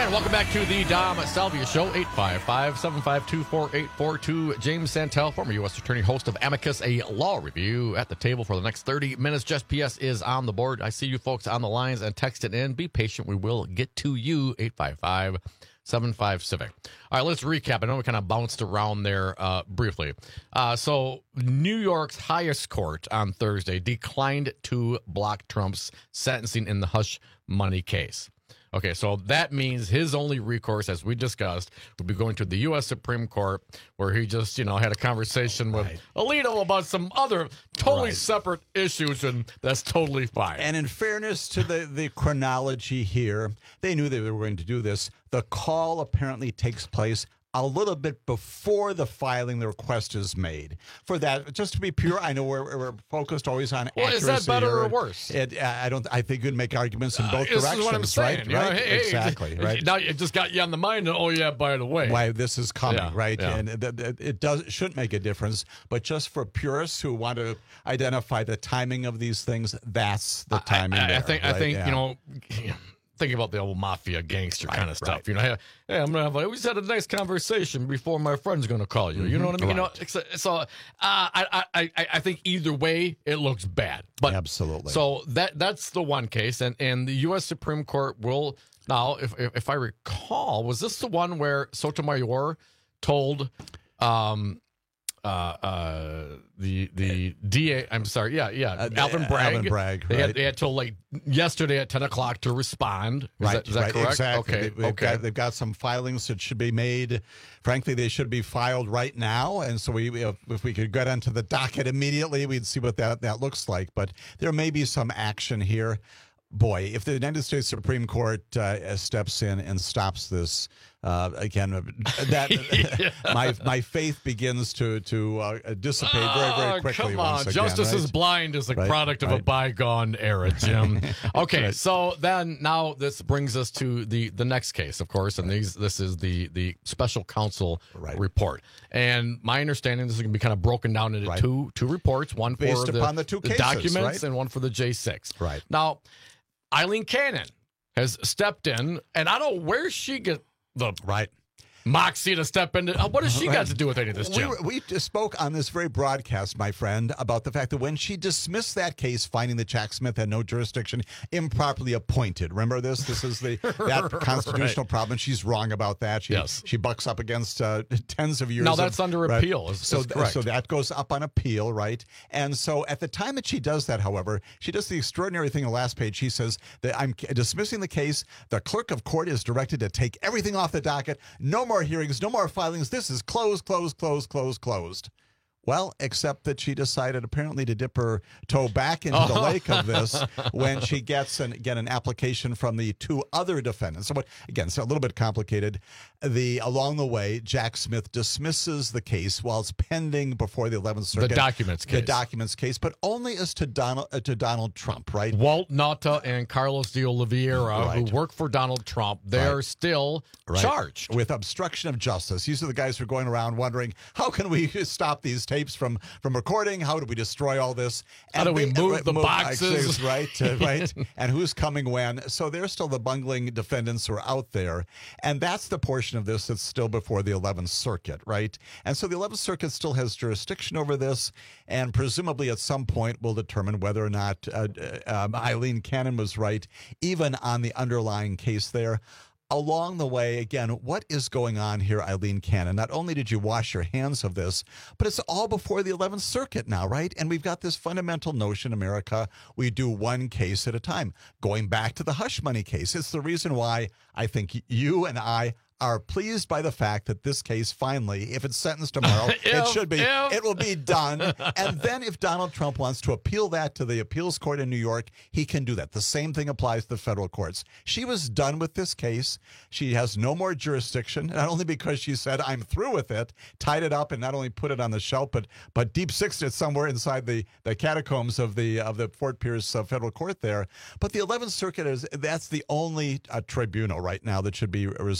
S15: And welcome back to the Dom Salvia Show, eight five five, seven five two, four eight four two. James Santel, former U S Attorney, host of Amicus, a law review, at the table for the next thirty minutes. Just P S is on the board. I see you folks on the lines and text it in. Be patient. We will get to you, eight five five, seven five, Civic. All right, let's recap. I know we kind of bounced around there uh, briefly. Uh, so New York's highest court on Thursday declined to block Trump's sentencing in the hush money case. Okay, so that means his only recourse, as we discussed, would be going to the U S Supreme Court, where he just, you know, had a conversation with right. Alito about some other totally right. separate issues, and that's totally fine.
S13: And in fairness to the, the chronology here, they knew they were going to do this. The call apparently takes place a little bit before the filing the request is made. For that, just to be pure, I know we're, we're focused always on
S15: well,
S13: accuracy.
S15: Is that better
S13: or,
S15: or worse?
S13: It, I don't. I think you can make arguments in both
S15: uh,
S13: directions.
S15: This is what I'm saying.
S13: Right?
S15: You know,
S13: right?
S15: hey,
S13: exactly.
S15: It,
S13: right.
S15: Now it just got you on the mind. And, oh yeah, by the way,
S13: why this is coming,
S15: yeah,
S13: right?
S15: Yeah.
S13: And it, it, it does it shouldn't make a difference. But just for purists who want to identify the timing of these things, that's the timing.
S15: I, I,
S13: there,
S15: I think.
S13: right?
S15: I think
S13: yeah.
S15: you know. Thinking about the old mafia gangster
S13: right,
S15: kind of stuff,
S13: right.
S15: you know. Hey, hey, I'm gonna have. I always had a nice conversation before my friend's gonna call you. You know what I mean?
S13: Right.
S15: You know, it's, so uh, I, I, I, I think either way it looks bad. But
S13: absolutely.
S15: So that that's the one case, and and the U S Supreme Court will now, if if, if I recall, was this the one where Sotomayor told, um, uh, uh, the the D A, I'm sorry, yeah, yeah,
S13: uh,
S15: Alvin Bragg.
S13: Alvin Bragg,
S15: they,
S13: right.
S15: had, they had till like yesterday at ten o'clock to respond. Is
S13: right,
S15: that, is that
S13: right,
S15: correct?
S13: exactly.
S15: Okay,
S13: They, they've,
S15: okay.
S13: got, they've got some filings that should be made. Frankly, they should be filed right now, and so we, if, if we could get onto the docket immediately, we'd see what that, that looks like. But there may be some action here. Boy, if the United States Supreme Court uh, steps in and stops this, uh, again, that yeah. my my faith begins to to uh, dissipate very very quickly.
S15: Come on,
S13: once again,
S15: justice
S13: right?
S15: is blind is a
S13: right,
S15: product of
S13: right.
S15: a bygone era, Jim. Okay,
S13: right.
S15: so then now this brings us to the the next case, of course, and these this is the the special counsel
S13: right.
S15: report. And my understanding, this is going to be kind of broken down into
S13: right.
S15: two two reports, one
S13: based
S15: for the,
S13: upon the two
S15: the
S13: cases,
S15: documents
S13: right?
S15: and one for the J six.
S13: Right
S15: now. Eileen Cannon has stepped in, and I don't know where she get the
S13: right
S15: moxie to step into. What has she
S13: right.
S15: got to do with any of this, Jim?
S13: We, were, we just spoke on this very broadcast, my friend, about the fact that when she dismissed that case, finding that Jack Smith had no jurisdiction, improperly appointed. Remember this? This is the that constitutional
S15: right.
S13: problem. She's wrong about that. She,
S15: yes.
S13: She bucks up against uh, tens of years.
S15: Now
S13: of,
S15: that's under
S13: right?
S15: appeal. Is,
S13: so,
S15: is correct.
S13: so that goes up on appeal, right? And so at the time that she does that, however, she does the extraordinary thing on the last page. She says that I'm dismissing the case. The clerk of court is directed to take everything off the docket. No more hearings. No more filings. This is closed, closed, closed, closed, closed. Well, except that she decided apparently to dip her toe back into the lake of this when she gets an, again an application from the two other defendants. So, what, again, it's a little bit complicated. The along the way, Jack Smith dismisses the case while it's pending before the eleventh Circuit.
S15: The documents case.
S13: The documents case, but only as to Donald uh, to Donald Trump, right?
S15: Walt Nauta and Carlos de Oliveira,
S13: right.
S15: who work for Donald Trump, they're
S13: right.
S15: still
S13: right.
S15: charged
S13: with obstruction of justice. These are the guys who are going around wondering, how can we stop these tapes from, from recording? How do we destroy all this?
S15: And how do we
S13: they,
S15: move
S13: uh,
S15: the
S13: move
S15: boxes?
S13: boxes? Right, uh, right. And who's coming when? So they're still the bungling defendants who are out there. And that's the portion of this that's still before the eleventh Circuit, right? And so the eleventh Circuit still has jurisdiction over this, and presumably at some point will determine whether or not uh, um, Eileen Cannon was right, even on the underlying case there. Along the way, again, what is going on here, Eileen Cannon? Not only did you wash your hands of this, but it's all before the eleventh Circuit now, right? And we've got this fundamental notion, America, we do one case at a time. Going back to the hush money case, it's the reason why I think you and I are pleased by the fact that this case finally, if it's sentenced tomorrow,
S15: if,
S13: it should be,
S15: if.
S13: it will be done. And then if Donald Trump wants to appeal that to the appeals court in New York, he can do that. The same thing applies to the federal courts. She was done with this case. She has no more jurisdiction, not only because she said, I'm through with it, tied it up and not only put it on the shelf, but but deep sixed it somewhere inside the, the catacombs of the of the Fort Pierce uh, federal court there. But the eleventh Circuit, is that's the only uh, tribunal right now that should be resolving any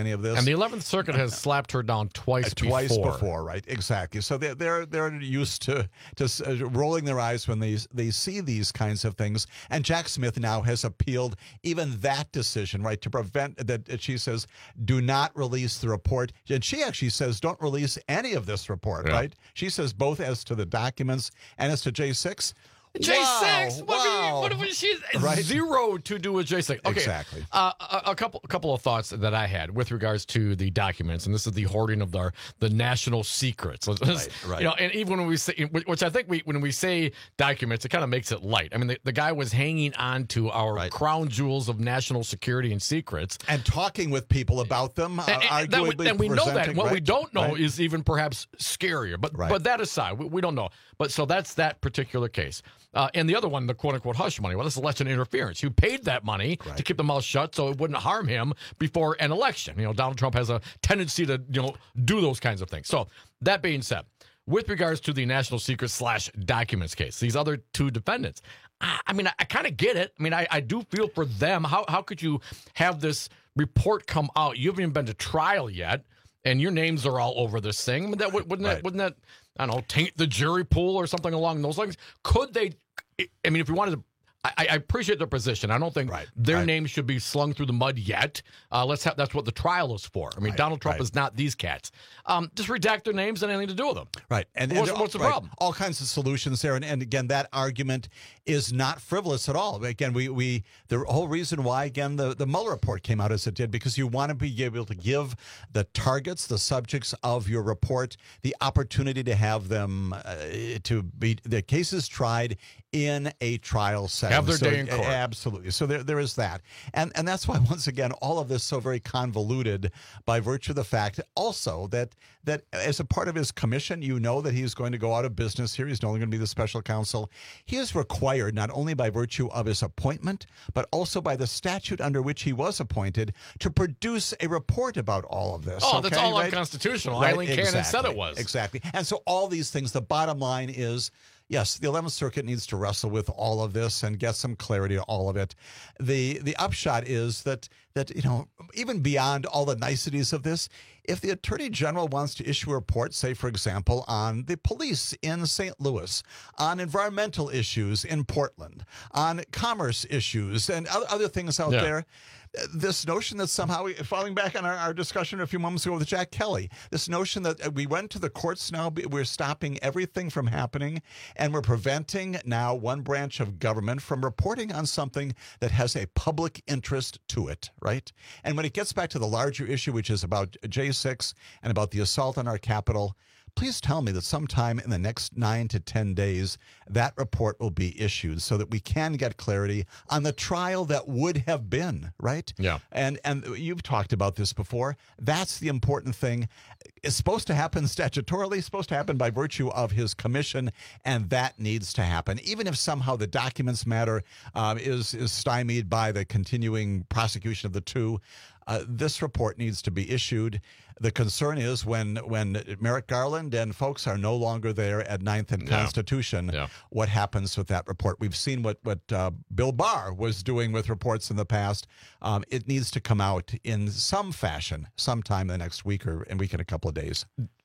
S13: any of this.
S15: And the eleventh Circuit has slapped her down twice
S13: uh, twice
S15: before.
S13: before, right? Exactly. So they're they're, they're used to to uh, rolling their eyes when they they see these kinds of things. And Jack Smith now has appealed even that decision, right, to prevent that. She says, do not release the report. And she actually says, don't release any of this report,
S15: yeah.
S13: right? She says both as to the documents and as to J six.
S15: J six.
S13: Wow,
S15: What,
S13: wow.
S15: what, what, she's
S13: Right.
S15: zero to do with J six. Okay.
S13: Exactly.
S15: Uh, a, a couple, a couple of thoughts that I had with regards to the documents, and this is the hoarding of the the national secrets.
S13: Right, right.
S15: You know, and even when we say, which I think we when we say documents, it kind of makes it light. I mean, the, the guy was hanging on to our
S13: Right.
S15: crown jewels of national security and secrets,
S13: and talking with people about them. Uh,
S15: and, and, that we,
S13: arguably
S15: and we know that.
S13: presenting-
S15: What we
S13: right,
S15: don't know
S13: right.
S15: is even perhaps scarier. But
S13: Right.
S15: but that aside, we, we don't know. But so that's that particular case. Uh, and the other one, the quote unquote hush money. Well, this is election interference. You paid that money
S13: Right.
S15: to keep the mouth shut so it wouldn't harm him before an election. You know, Donald Trump has a tendency to you know do those kinds of things. So that being said, with regards to the national secret slash documents case, these other two defendants. I, I mean, I, I kind of get it. I mean, I, I do feel for them. How how could you have this report come out? You haven't even been to trial yet, and your names are all over this thing. I mean, that wouldn't that
S13: Right.
S15: wouldn't that I don't know taint the jury pool or something along those lines? Could they? I mean, if we wanted to. I, I appreciate their position. I don't think
S13: Right,
S15: their
S13: right.
S15: name should be slung through the mud yet. Uh, let's have that's what the trial is for. I mean,
S13: Right,
S15: Donald Trump
S13: right.
S15: is not these cats. Um, just redact their names and anything to do with them.
S13: Right. And,
S15: What's-
S13: and
S15: what's the
S13: right,
S15: problem?
S13: All kinds of solutions there. And, and again, that argument is not frivolous at all. Again, we, we the whole reason why, again, the, the Mueller report came out as it did, because you want to be able to give the targets, the subjects of your report, the opportunity to have them uh, to be the cases tried in a trial setting.
S15: Have their
S13: So,
S15: day in court.
S13: Absolutely. So there, there is that. And and that's why, once again, all of this so very convoluted by virtue of the fact also that that as a part of his commission, you know that he's going to go out of business here. He's no longer going to be the special counsel. He is required not only by virtue of his appointment, but also by the statute under which he was appointed to produce a report about all of this.
S15: Oh, that's
S13: okay,
S15: all
S13: right?
S15: unconstitutional.
S13: Right,
S15: Eileen Cannon said
S13: exactly,
S15: it was.
S13: Exactly. And so all these things, the bottom line is, yes, the eleventh Circuit needs to wrestle with all of this and get some clarity to all of it. The the upshot is that that you know, even beyond all the niceties of this, if the Attorney General wants to issue a report, say, for example, on the police in Saint Louis, on environmental issues in Portland, on commerce issues and other, other things out
S15: Yeah.
S13: there, this notion that somehow, we, falling back on our, our discussion a few moments ago with Jack Kelly, this notion that we went to the courts now, we're stopping everything from happening, and we're preventing now one branch of government from reporting on something that has a public interest to it, right? And when it gets back to the larger issue, which is about J six and about the assault on our Capitol, please tell me that sometime in the next nine to ten days, that report will be issued so that we can get clarity on the trial that would have been, right?
S15: Yeah.
S13: And and you've talked about this before. That's the important thing. It's supposed to happen statutorily, supposed to happen by virtue of his commission, and that needs to happen. Even if somehow the documents matter um, is, is stymied by the continuing prosecution of the two, uh, this report needs to be issued. The concern is when when Merrick Garland and folks are no longer there at Ninth and
S15: Yeah.
S13: Constitution,
S15: Yeah.
S13: what happens with that report? We've seen what, what uh, Bill Barr was doing with reports in the past. Um, it needs to come out in some fashion sometime in the next week or a week and a couple of days.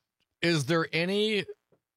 S15: Is there any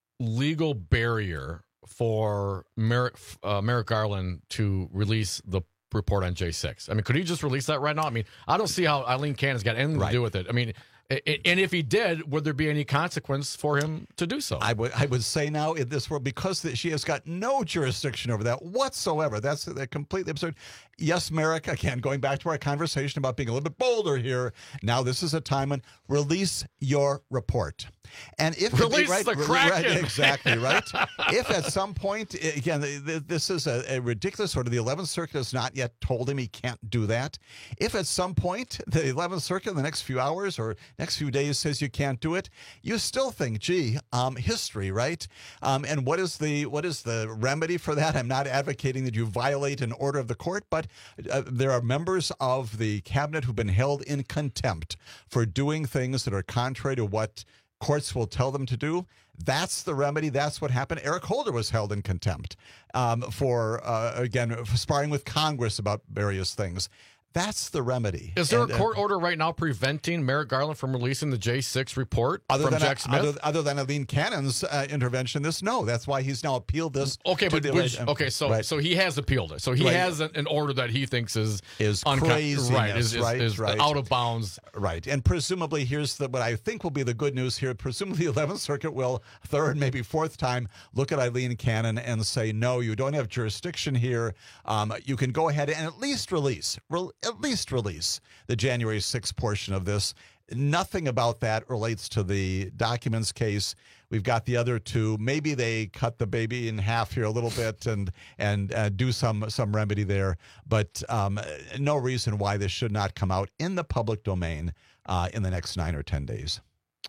S15: legal barrier for Merrick, uh, Merrick Garland to release the report on J six? I mean, could he just release that right now? I mean, I don't see how Eileen Cannon's got anything
S13: Right.
S15: to do with it. I mean, a- a- and if he did, would there be any consequence for him to do so?
S13: I would I would say now in this world, because that she has got no jurisdiction over that whatsoever. That's uh, completely absurd. Yes, Merrick, again, going back to our conversation about being a little bit bolder here. Now this is a time when release your report. And if
S15: Release
S13: right,
S15: the
S13: right,
S15: Kraken.
S13: exactly right. If at some point, again, th- th- this is a, a ridiculous order. The eleventh Circuit has not yet told him he can't do that. If at some point the eleventh Circuit in the next few hours or next few days says you can't do it, you still think, gee, um, history, right? Um, and what is the what is the remedy for that? I'm not advocating that you violate an order of the court, but uh, there are members of the cabinet who've been held in contempt for doing things that are contrary to what courts will tell them to do. That's the remedy. That's what happened. Eric Holder was held in contempt um, for, uh, again, for sparring with Congress about various things. That's the remedy.
S15: Is there
S13: and,
S15: a court
S13: uh,
S15: order right now preventing Merrick Garland from releasing the J six report
S13: other
S15: from
S13: than
S15: Jack
S13: a,
S15: Smith?
S13: Other, other than Eileen Cannon's uh, intervention, this no. That's why he's now appealed this.
S15: Okay, but
S13: the,
S15: which,
S13: um,
S15: okay, so
S13: right.
S15: so he has appealed it. So he
S13: Right.
S15: has an, an order that he thinks is
S13: is
S15: unco-
S13: craziness,
S15: right? Is, is,
S13: right?
S15: is
S13: right.
S15: out of bounds,
S13: right? And presumably, here's the what I think will be the good news here. Presumably, the eleventh Circuit will third, maybe fourth time look at Eileen Cannon and say, no, you don't have jurisdiction here. Um, you can go ahead and at least release, re- at least release the January sixth portion of this. Nothing about that relates to the documents case. We've got the other two. Maybe they cut the baby in half here a little bit and and uh, do some some remedy there. But um, no reason why this should not come out in the public domain uh, in the next nine or ten days.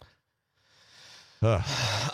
S13: Ugh.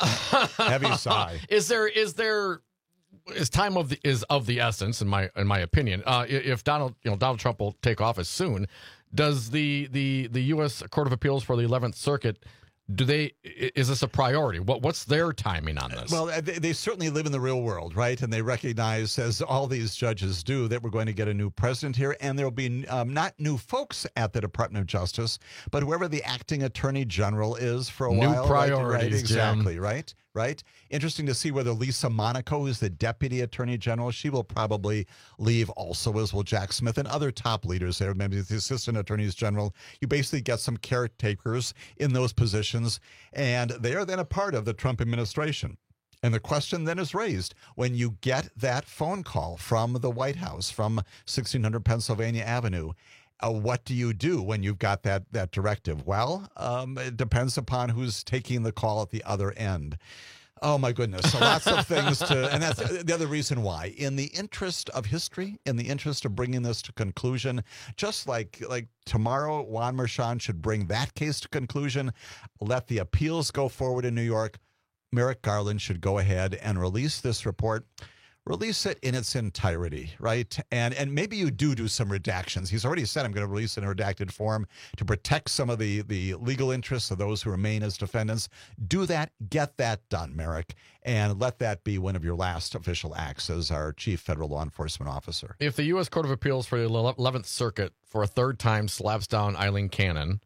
S13: Heavy sigh.
S15: Is there is there is time of the is of the essence in my in my opinion. Uh, if Donald you know Donald Trump will take office soon, does the the the U S Court of Appeals for the eleventh Circuit, do they is this a priority? What what's their timing on this?
S13: Well, they, they certainly live in the real world, right? And they recognize, as all these judges do, that we're going to get a new president here, and there will be um, not new folks at the Department of Justice, but whoever the acting attorney general is for a
S15: New
S13: while.
S15: priorities,
S13: right? Right, exactly,
S15: Jim.
S13: right? Right. Interesting to see whether Lisa Monaco, who's the deputy attorney general, she will probably leave also, as will Jack Smith and other top leaders there. Maybe the assistant attorneys general. You basically get some caretakers in those positions, and they are then a part of the Trump administration. And the question then is raised when you get that phone call from the White House, from sixteen hundred Pennsylvania Avenue. Uh, what do you do when you've got that that directive? Well, um, it depends upon who's taking the call at the other end. Oh, my goodness. So lots of things to, and that's the other reason why. In the interest of history, in the interest of bringing this to conclusion, just like like tomorrow, Juan Merchan should bring that case to conclusion, let the appeals go forward in New York. Merrick Garland should go ahead and release this report. Release it in its entirety, right? And and maybe you do do some redactions. He's already said, I'm going to release in a redacted form to protect some of the, the legal interests of those who remain as defendants. Do that. Get that done, Merrick. And let that be one of your last official acts as our chief federal law enforcement officer.
S15: If the U S Court of Appeals for the eleventh Circuit for a third time slaps down Eileen Cannon,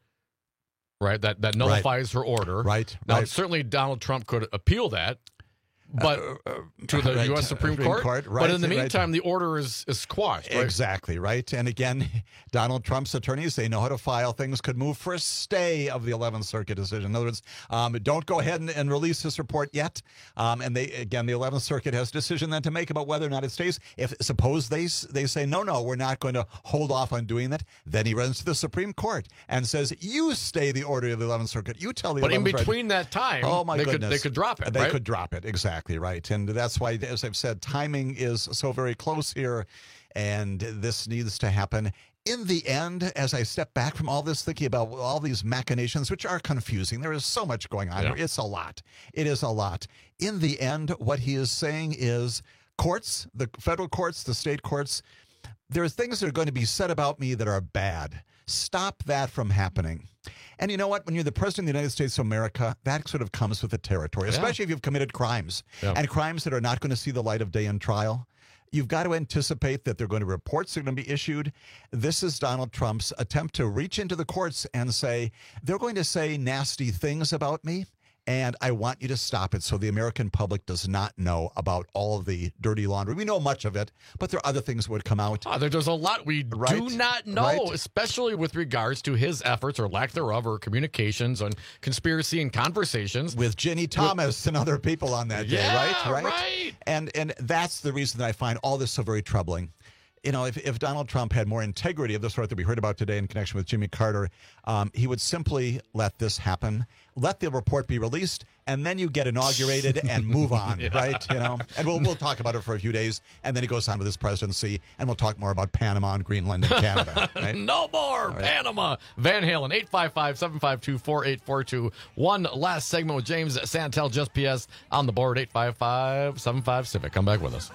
S15: right, that, that nullifies right. her order.
S13: Right.
S15: Now,
S13: right.
S15: certainly Donald Trump could appeal that. But uh, uh, to the
S13: right,
S15: U S Supreme, Supreme Court,
S13: Court right,
S15: but in the meantime,
S13: right.
S15: the order is, is squashed. Right?
S13: Exactly, right? And again, Donald Trump's attorneys, they know how to file things, could move for a stay of the eleventh Circuit decision. In other words, um, don't go ahead and, and release this report yet. Um, and they again, the eleventh Circuit has a decision then to make about whether or not it stays. If suppose they they say, no, no, we're not going to hold off on doing that, then he runs to the Supreme Court and says, you stay the order of the eleventh Circuit. You tell the
S15: But in
S13: eleventh
S15: between that time,
S13: oh my
S15: they,
S13: goodness.
S15: could, they could drop it,
S13: They
S15: right?
S13: could drop it, exactly, right. And that's why, as I've said, timing is so very close here, and this needs to happen. In the end, as I step back from all this, thinking about all these machinations, which are confusing, there is so much going on
S15: Yeah.
S13: here. It's a lot. It is a lot. In the end, what he is saying is courts, the federal courts, the state courts, there are things that are going to be said about me that are bad. Stop that from happening. And you know what? When you're the president of the United States of America, that sort of comes with the territory, especially yeah. if you've committed crimes yeah. and crimes that are not going to see the light of day in trial. You've got to anticipate that there are going to be reports that are going to be issued. This is Donald Trump's attempt to reach into the courts and say, they're going to say nasty things about me, and I want you to stop it so the American public does not know about all of the dirty laundry. We know much of it, but there are other things that would come out.
S15: Oh, there, there's a lot we
S13: right?
S15: do not know,
S13: right?
S15: especially with regards to his efforts or lack thereof or communications on conspiracy and conversations.
S13: With Ginny Thomas with, and other people on that day,
S15: yeah,
S13: right? Right.
S15: right.
S13: And, and that's the reason that I find all this so very troubling. You know, if, if Donald Trump had more integrity of the sort that we heard about today in connection with Jimmy Carter, um, he would simply let this happen, let the report be released, and then you get inaugurated and move on, yeah. right? You know, and we'll we'll talk about it for a few days, and then he goes on with his presidency, and we'll talk more about Panama and Greenland and Canada. Right?
S15: No more right. Panama. Van Halen, eight five five, seven five two, four eight four two. One last segment with James Santel, Just P S on the board, eight five five, seven five Civic. Come back with us.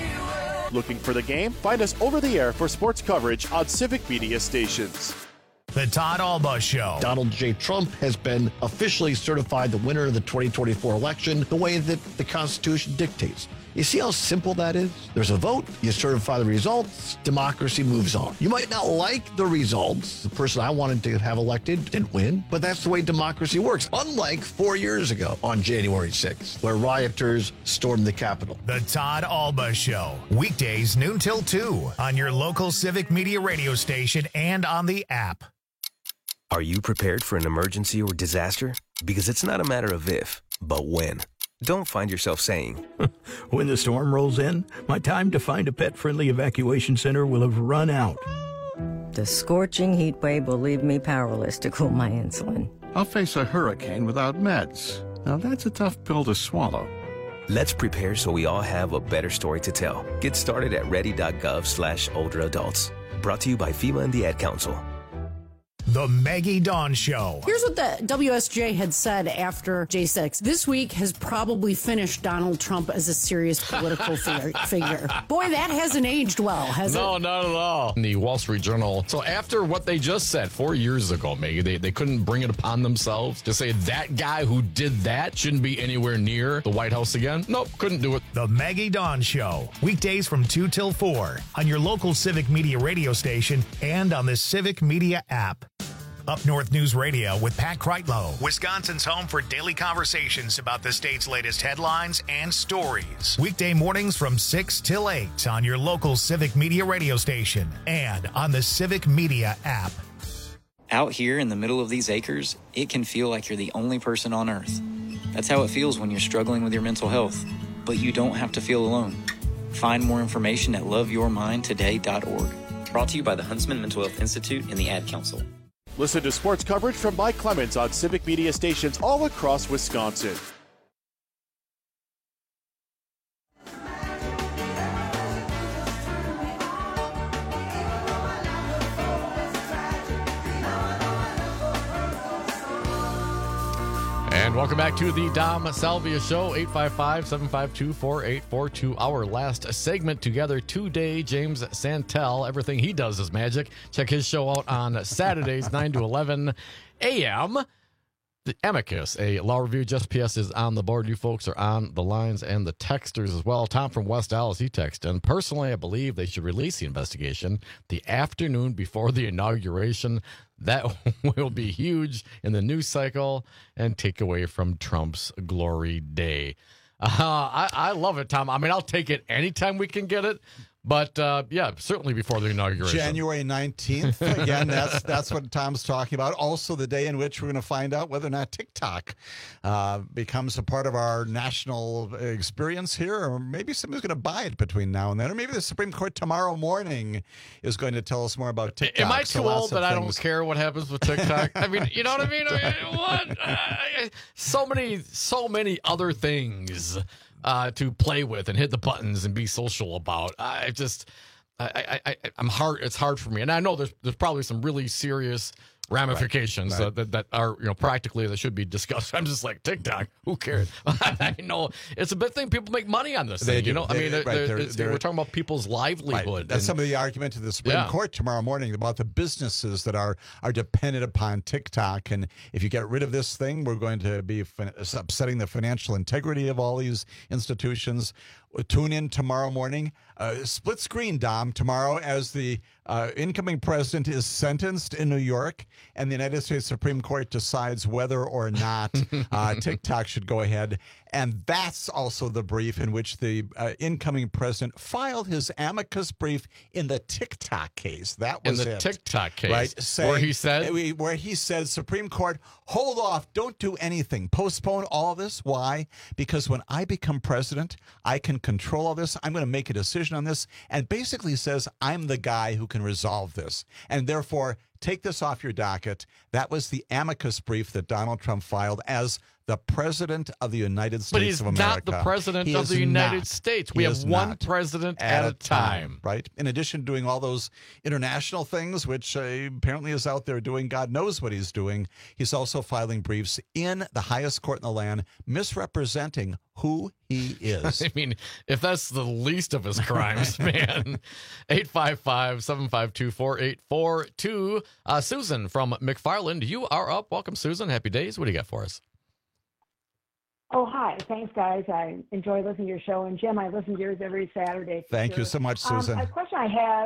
S1: Looking for the game? Find us over the air for sports coverage on Civic Media stations.
S2: The Todd Alba Show.
S20: Donald J. Trump has been officially certified the winner of the twenty twenty-four election the way that the Constitution dictates. You see how simple that is? There's a vote, you certify the results, democracy moves on. You might not like the results. The person I wanted to have elected didn't win, but that's the way democracy works. Unlike four years ago on January sixth, where rioters stormed the Capitol.
S2: The Todd Alba Show. Weekdays noon till two on your local Civic Media radio station and on the app.
S6: Are you prepared for an emergency or disaster? Because it's not a matter of if, but when. Don't find yourself saying,
S7: when the storm rolls in, my time to find a pet-friendly evacuation center will have run out.
S8: The scorching heat wave will leave me powerless to cool my insulin.
S9: I'll face a hurricane without meds. Now that's a tough pill to swallow.
S6: Let's prepare so we all have a better story to tell. Get started at ready.gov slash older adults. Brought to you by FEMA and the Ad Council.
S2: The Maggie Dawn Show.
S10: Here's what the W S J had said after J six. This week has probably finished Donald Trump as a serious political figure. Boy, that hasn't aged well, has
S15: no,
S10: it?
S15: No, not at all. In the Wall Street Journal. So after what they just said four years ago, Maggie, they, they couldn't bring it upon themselves to say that guy who did that shouldn't be anywhere near the White House again. Nope, couldn't do it.
S2: The Maggie Dawn Show. Weekdays from two till four on your local Civic Media radio station and on the Civic Media app. Up North News Radio with Pat Kreitlow, Wisconsin's home for daily conversations about the state's latest headlines and stories. Weekday mornings from six till eight on your local Civic Media radio station and on the Civic Media app.
S11: Out here in the middle of these acres, it can feel like you're the only person on earth. That's how it feels when you're struggling with your mental health. But you don't have to feel alone. Find more information at love your mind today dot org. Brought to you by the Huntsman Mental Health Institute and the Ad Council.
S1: Listen to sports coverage from Mike Clemens on Civic Media stations all across Wisconsin.
S15: And welcome back to the Dom Salvia Show, eight five five, seven five two, four eight four two. Our last segment together today, James Santel. Everything he does is magic. Check his show out on Saturdays, nine to eleven a.m. The Amicus, a law review. Just P S is on the board. You folks are on the lines and the texters as well. Tom from West Dallas, he texted. And personally, I believe they should release the investigation the afternoon before the inauguration. That will be huge in the news cycle and take away from Trump's glory day. Uh, I, I love it, Tom. I mean, I'll take it anytime we can get it. But, uh, yeah, certainly before the inauguration.
S13: January nineteenth. Again, that's that's what Tom's talking about. Also the day in which we're going to find out whether or not TikTok uh, becomes a part of our national experience here, or maybe somebody's going to buy it between now and then. Or maybe the Supreme Court tomorrow morning is going to tell us more about TikTok.
S15: Am I too
S13: so
S15: old that I
S13: things.
S15: don't care what happens with TikTok? I mean, you know what I mean? I mean what? Uh, so many, so many other things. Uh, to play with and hit the buttons and be social about. I just, I, I, I, I'm hard. It's hard for me, and I know there's there's probably some really serious ramifications
S13: Right, right.
S15: Uh, that that are you know practically that should be discussed. I'm just like TikTok. Who cares? I know it's a big thing. People make money on this
S13: They
S15: thing.
S13: do.
S15: You know, I
S13: They-
S15: mean, they're,
S13: right,
S15: they're,
S13: they're-
S15: it's-
S13: they're-
S15: we're talking about people's livelihood.
S13: Right. That's
S15: and-
S13: some of the argument to the Supreme
S15: Yeah.
S13: Court tomorrow morning about the businesses that are are dependent upon TikTok. And if you get rid of this thing, we're going to be fin- upsetting the financial integrity of all these institutions. Tune in tomorrow morning. Uh, split screen, Dom, tomorrow as the uh, incoming president is sentenced in New York and the United States Supreme Court decides whether or not uh, TikTok should go ahead. And that's also the brief in which the uh, incoming president filed his amicus brief in the TikTok case. That
S15: In
S13: was
S15: the
S13: it.
S15: TikTok case,
S13: right?
S15: where he said-
S13: where he said, Supreme Court, hold off, don't do anything, postpone all this. Why? Because when I become president, I can control all this. I'm going to make a decision on this, and basically says I'm the guy who can resolve this, and therefore take this off your docket. That was the amicus brief that Donald Trump filed as the President of the United States
S15: But he's
S13: of America.
S15: not the President
S13: He
S15: of
S13: is
S15: the United
S13: not.
S15: States. We
S13: He
S15: have
S13: is
S15: one
S13: not.
S15: president at, a time.
S13: Right? In addition to doing all those international things, which uh, apparently is out there doing, God knows what he's doing, he's also filing briefs in the highest court in the land, misrepresenting who he is.
S15: I mean, if that's the least of his crimes, man. eight five five, seven five two, four eight four two. Uh, Susan from McFarland, you are up. Welcome, Susan. Happy days. What do you got for us?
S12: Oh, hi. Thanks, guys. I enjoy listening to your show. And, Jim, I listen to yours every Saturday.
S13: Thank you so much, Susan.
S12: Um, a question I had,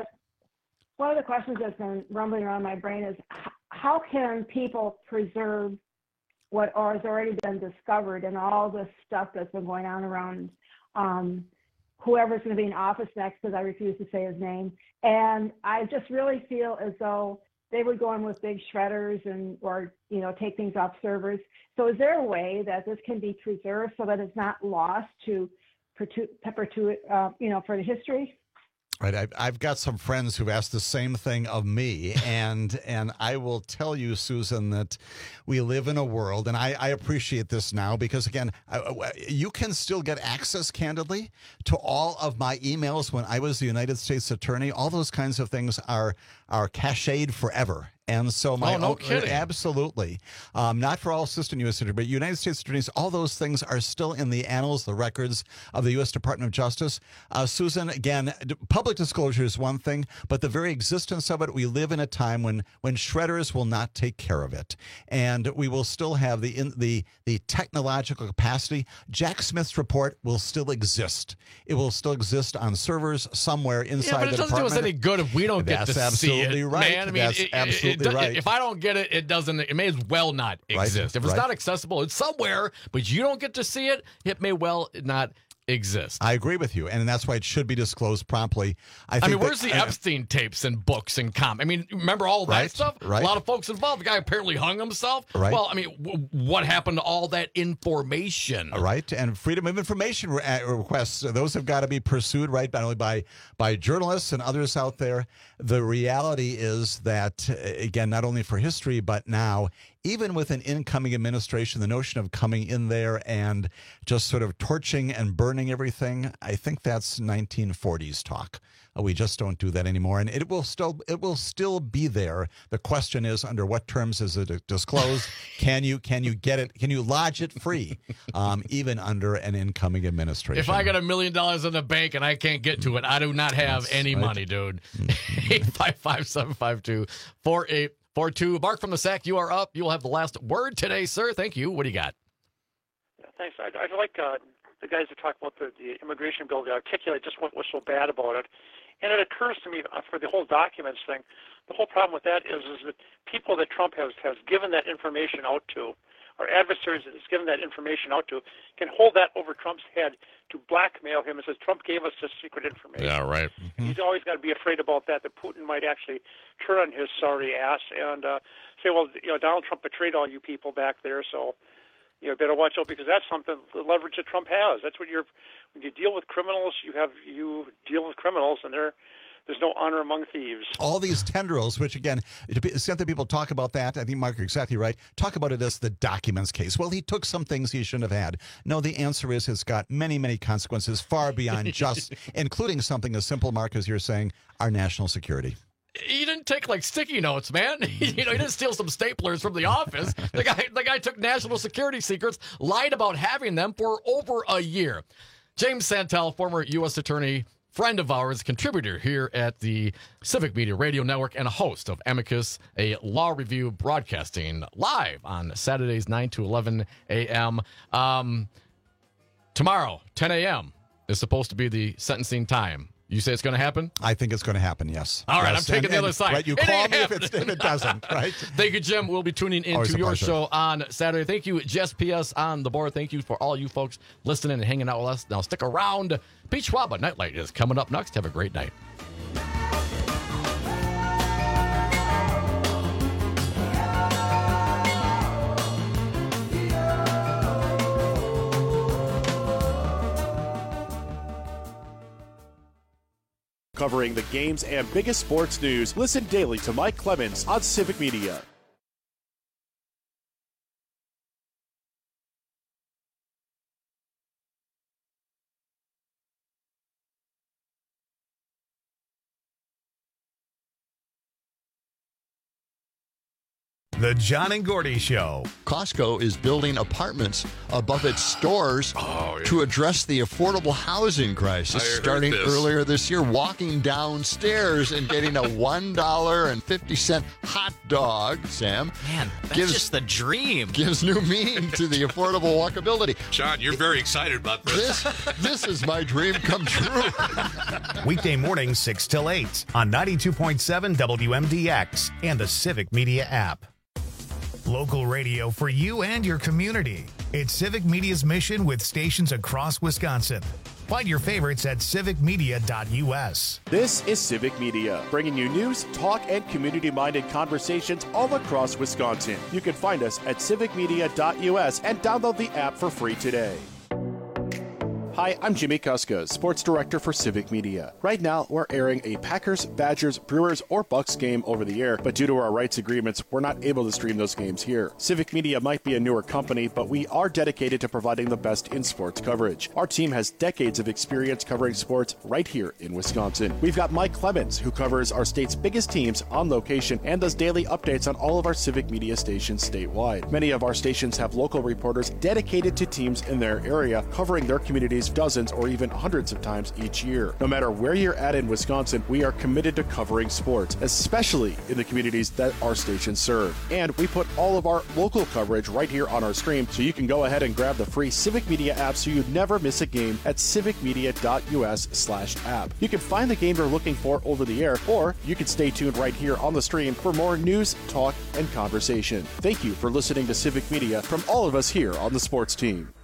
S12: one of the questions that's been rumbling around my brain is h- how can people preserve what has already been discovered and all this stuff that's been going on around um, whoever's going to be in office next, because I refuse to say his name. And I just really feel as though they would go in with big shredders and, or, you know, take things off servers. So is there a way that this can be preserved so that it's not lost to, perpetuate, uh, you know, for the history?
S13: Right, I, I've got some friends who've asked the same thing of me, and and I will tell you, Susan, that we live in a world, and I, I appreciate this now because, again, I, you can still get access, candidly, to all of my emails when I was the United States Attorney. All those kinds of things are are cached forever. And so my
S15: oh, no
S13: own,
S15: kidding.
S13: Absolutely. Um, not for all assistant U S attorneys, but United States attorneys, all those things are still in the annals, the records of the U S Department of Justice. Uh, Susan, again, public disclosure is one thing, but the very existence of it, we live in a time when when shredders will not take care of it. And we will still have the in, the the technological capacity. Jack Smith's report will still exist. It will still exist on servers somewhere inside
S15: yeah, but
S13: the
S15: it doesn't
S13: department.
S15: do us any good if we don't
S13: That's
S15: get to see it.
S13: absolutely right.
S15: Man, I mean,
S13: That's
S15: it,
S13: absolutely
S15: it, it,
S13: right.
S15: If I don't get it, it doesn't. It may as well not exist.
S13: Right,
S15: If it's
S13: right.
S15: not accessible, it's somewhere, but you don't get to see it. It may well not exist.
S13: I agree with you, and that's why it should be disclosed promptly. I,
S15: I
S13: think
S15: mean, where's
S13: that,
S15: the
S13: uh,
S15: Epstein tapes and books and com? I mean, remember all that
S13: Right,
S15: stuff?
S13: right.
S15: A lot of folks involved. The guy apparently hung himself.
S13: Right.
S15: Well, I mean, w- what happened to all that information?
S13: All right, and freedom of information re- uh, requests, uh, those have got to be pursued, right, not only by, by journalists and others out there. The reality is that, uh, again, not only for history, but now, even with an incoming administration, the notion of coming in there and just sort of torching and burning everything, I think that's nineteen forties talk. Uh, we just don't do that anymore, and it will still it will still be there. The question is, under what terms is it disclosed? can you can you get it? Can you lodge it free, um, even under an incoming administration?
S15: If I got a million dollars in the bank and I can't get to it, I do not have
S13: That's
S15: any
S13: right.
S15: money, dude. eight five five, seven five two, four eight four two. Mark from the S A C, you are up. You will have the last word today, sir. Thank you. What do you got?
S14: Thanks. I'd, I'd like uh, the guys to talk about the, the immigration bill to articulate just what was so bad about it. And it occurs to me uh, for the whole documents thing, the whole problem with that is is that people that Trump has, has given that information out to, or adversaries that he's given that information out to, can hold that over Trump's head to blackmail him and says, Trump gave us this secret information.
S15: Yeah, right.
S14: Mm-hmm. He's always got to be afraid about that, that Putin might actually turn on his sorry ass and uh, say, well, you know, Donald Trump betrayed all you people back there, so you know, better watch out, because that's something, the leverage that Trump has. That's what you're, when you deal with criminals, you have, you deal with criminals, and there, there's no honor among thieves.
S13: All these tendrils, which again, to the extent that people talk about that, I think, Mark, you're exactly right. Talk about it as the documents case. Well, he took some things he shouldn't have had. No, the answer is it's got many, many consequences far beyond just, including something as simple, Mark, as you're saying, our national security.
S15: He didn't take like sticky notes, man. you know, he didn't steal some staplers from the office. The guy, the guy took national security secrets, lied about having them for over a year. James Santel, former U S attorney, friend of ours, contributor here at the Civic Media Radio Network, and a host of Amicus, a law review broadcasting live on Saturdays, nine to eleven a.m. Um, tomorrow, ten a.m. is supposed to be the sentencing time. You say it's going to happen?
S13: I think it's going to happen, yes.
S15: All right,
S13: yes.
S15: I'm taking
S13: and,
S15: the other
S13: and,
S15: side.
S13: Right, you
S15: It
S13: call
S15: ain't
S13: me if, it's, if it doesn't, right?
S15: Thank you, Jim. We'll be tuning
S13: Always
S15: into
S13: a
S15: your
S13: pleasure.
S15: show on Saturday. Thank you, Jess P S on the board. Thank you for all you folks listening and hanging out with us. Now stick around. Pete Schwab, Nightlight is coming up next. Have a great night.
S1: Covering the games and biggest sports news, listen daily to Mike Clemens on Civic Media.
S2: The John and Gordy Show.
S9: Costco is building apartments above its stores
S16: oh, yeah.
S9: to address the affordable housing crisis. Starting
S16: this.
S9: earlier this year, walking downstairs and getting a one dollar and fifty cent hot dog, Sam.
S17: Man, that's
S9: gives,
S17: just the dream.
S9: Gives new meaning to the affordable walkability.
S16: John, you're very excited about this.
S9: This, this is my dream come true.
S2: Weekday mornings, six till eight on ninety-two point seven W M D X and the Civic Media app. Local radio for you and your community. It's Civic Media's mission with stations across Wisconsin. Find your favorites at civic media dot U S.
S1: This is Civic Media, bringing you news, talk, and community-minded conversations all across Wisconsin. You can find us at civic media dot U S and download the app for free today. Hi, I'm Jimmy Kuska, Sports Director for Civic Media. Right now, we're airing a Packers, Badgers, Brewers, or Bucks game over the air, but due to our rights agreements, we're not able to stream those games here. Civic Media might be a newer company, but we are dedicated to providing the best in sports coverage. Our team has decades of experience covering sports right here in Wisconsin. We've got Mike Clemens, who covers our state's biggest teams on location and does daily updates on all of our Civic Media stations statewide. Many of our stations have local reporters dedicated to teams in their area, covering their communities dozens or even hundreds of times each year. No matter where you're at in Wisconsin, we are committed to covering sports, especially in the communities that our stations serve. And we put all of our local coverage right here on our stream, so you can go ahead and grab the free Civic Media app so you never miss a game at civic media dot U S slash app. You can find the game you're looking for over the air, or you can stay tuned right here on the stream for more news, talk, and conversation. Thank you for listening to Civic Media from all of us here on the sports team.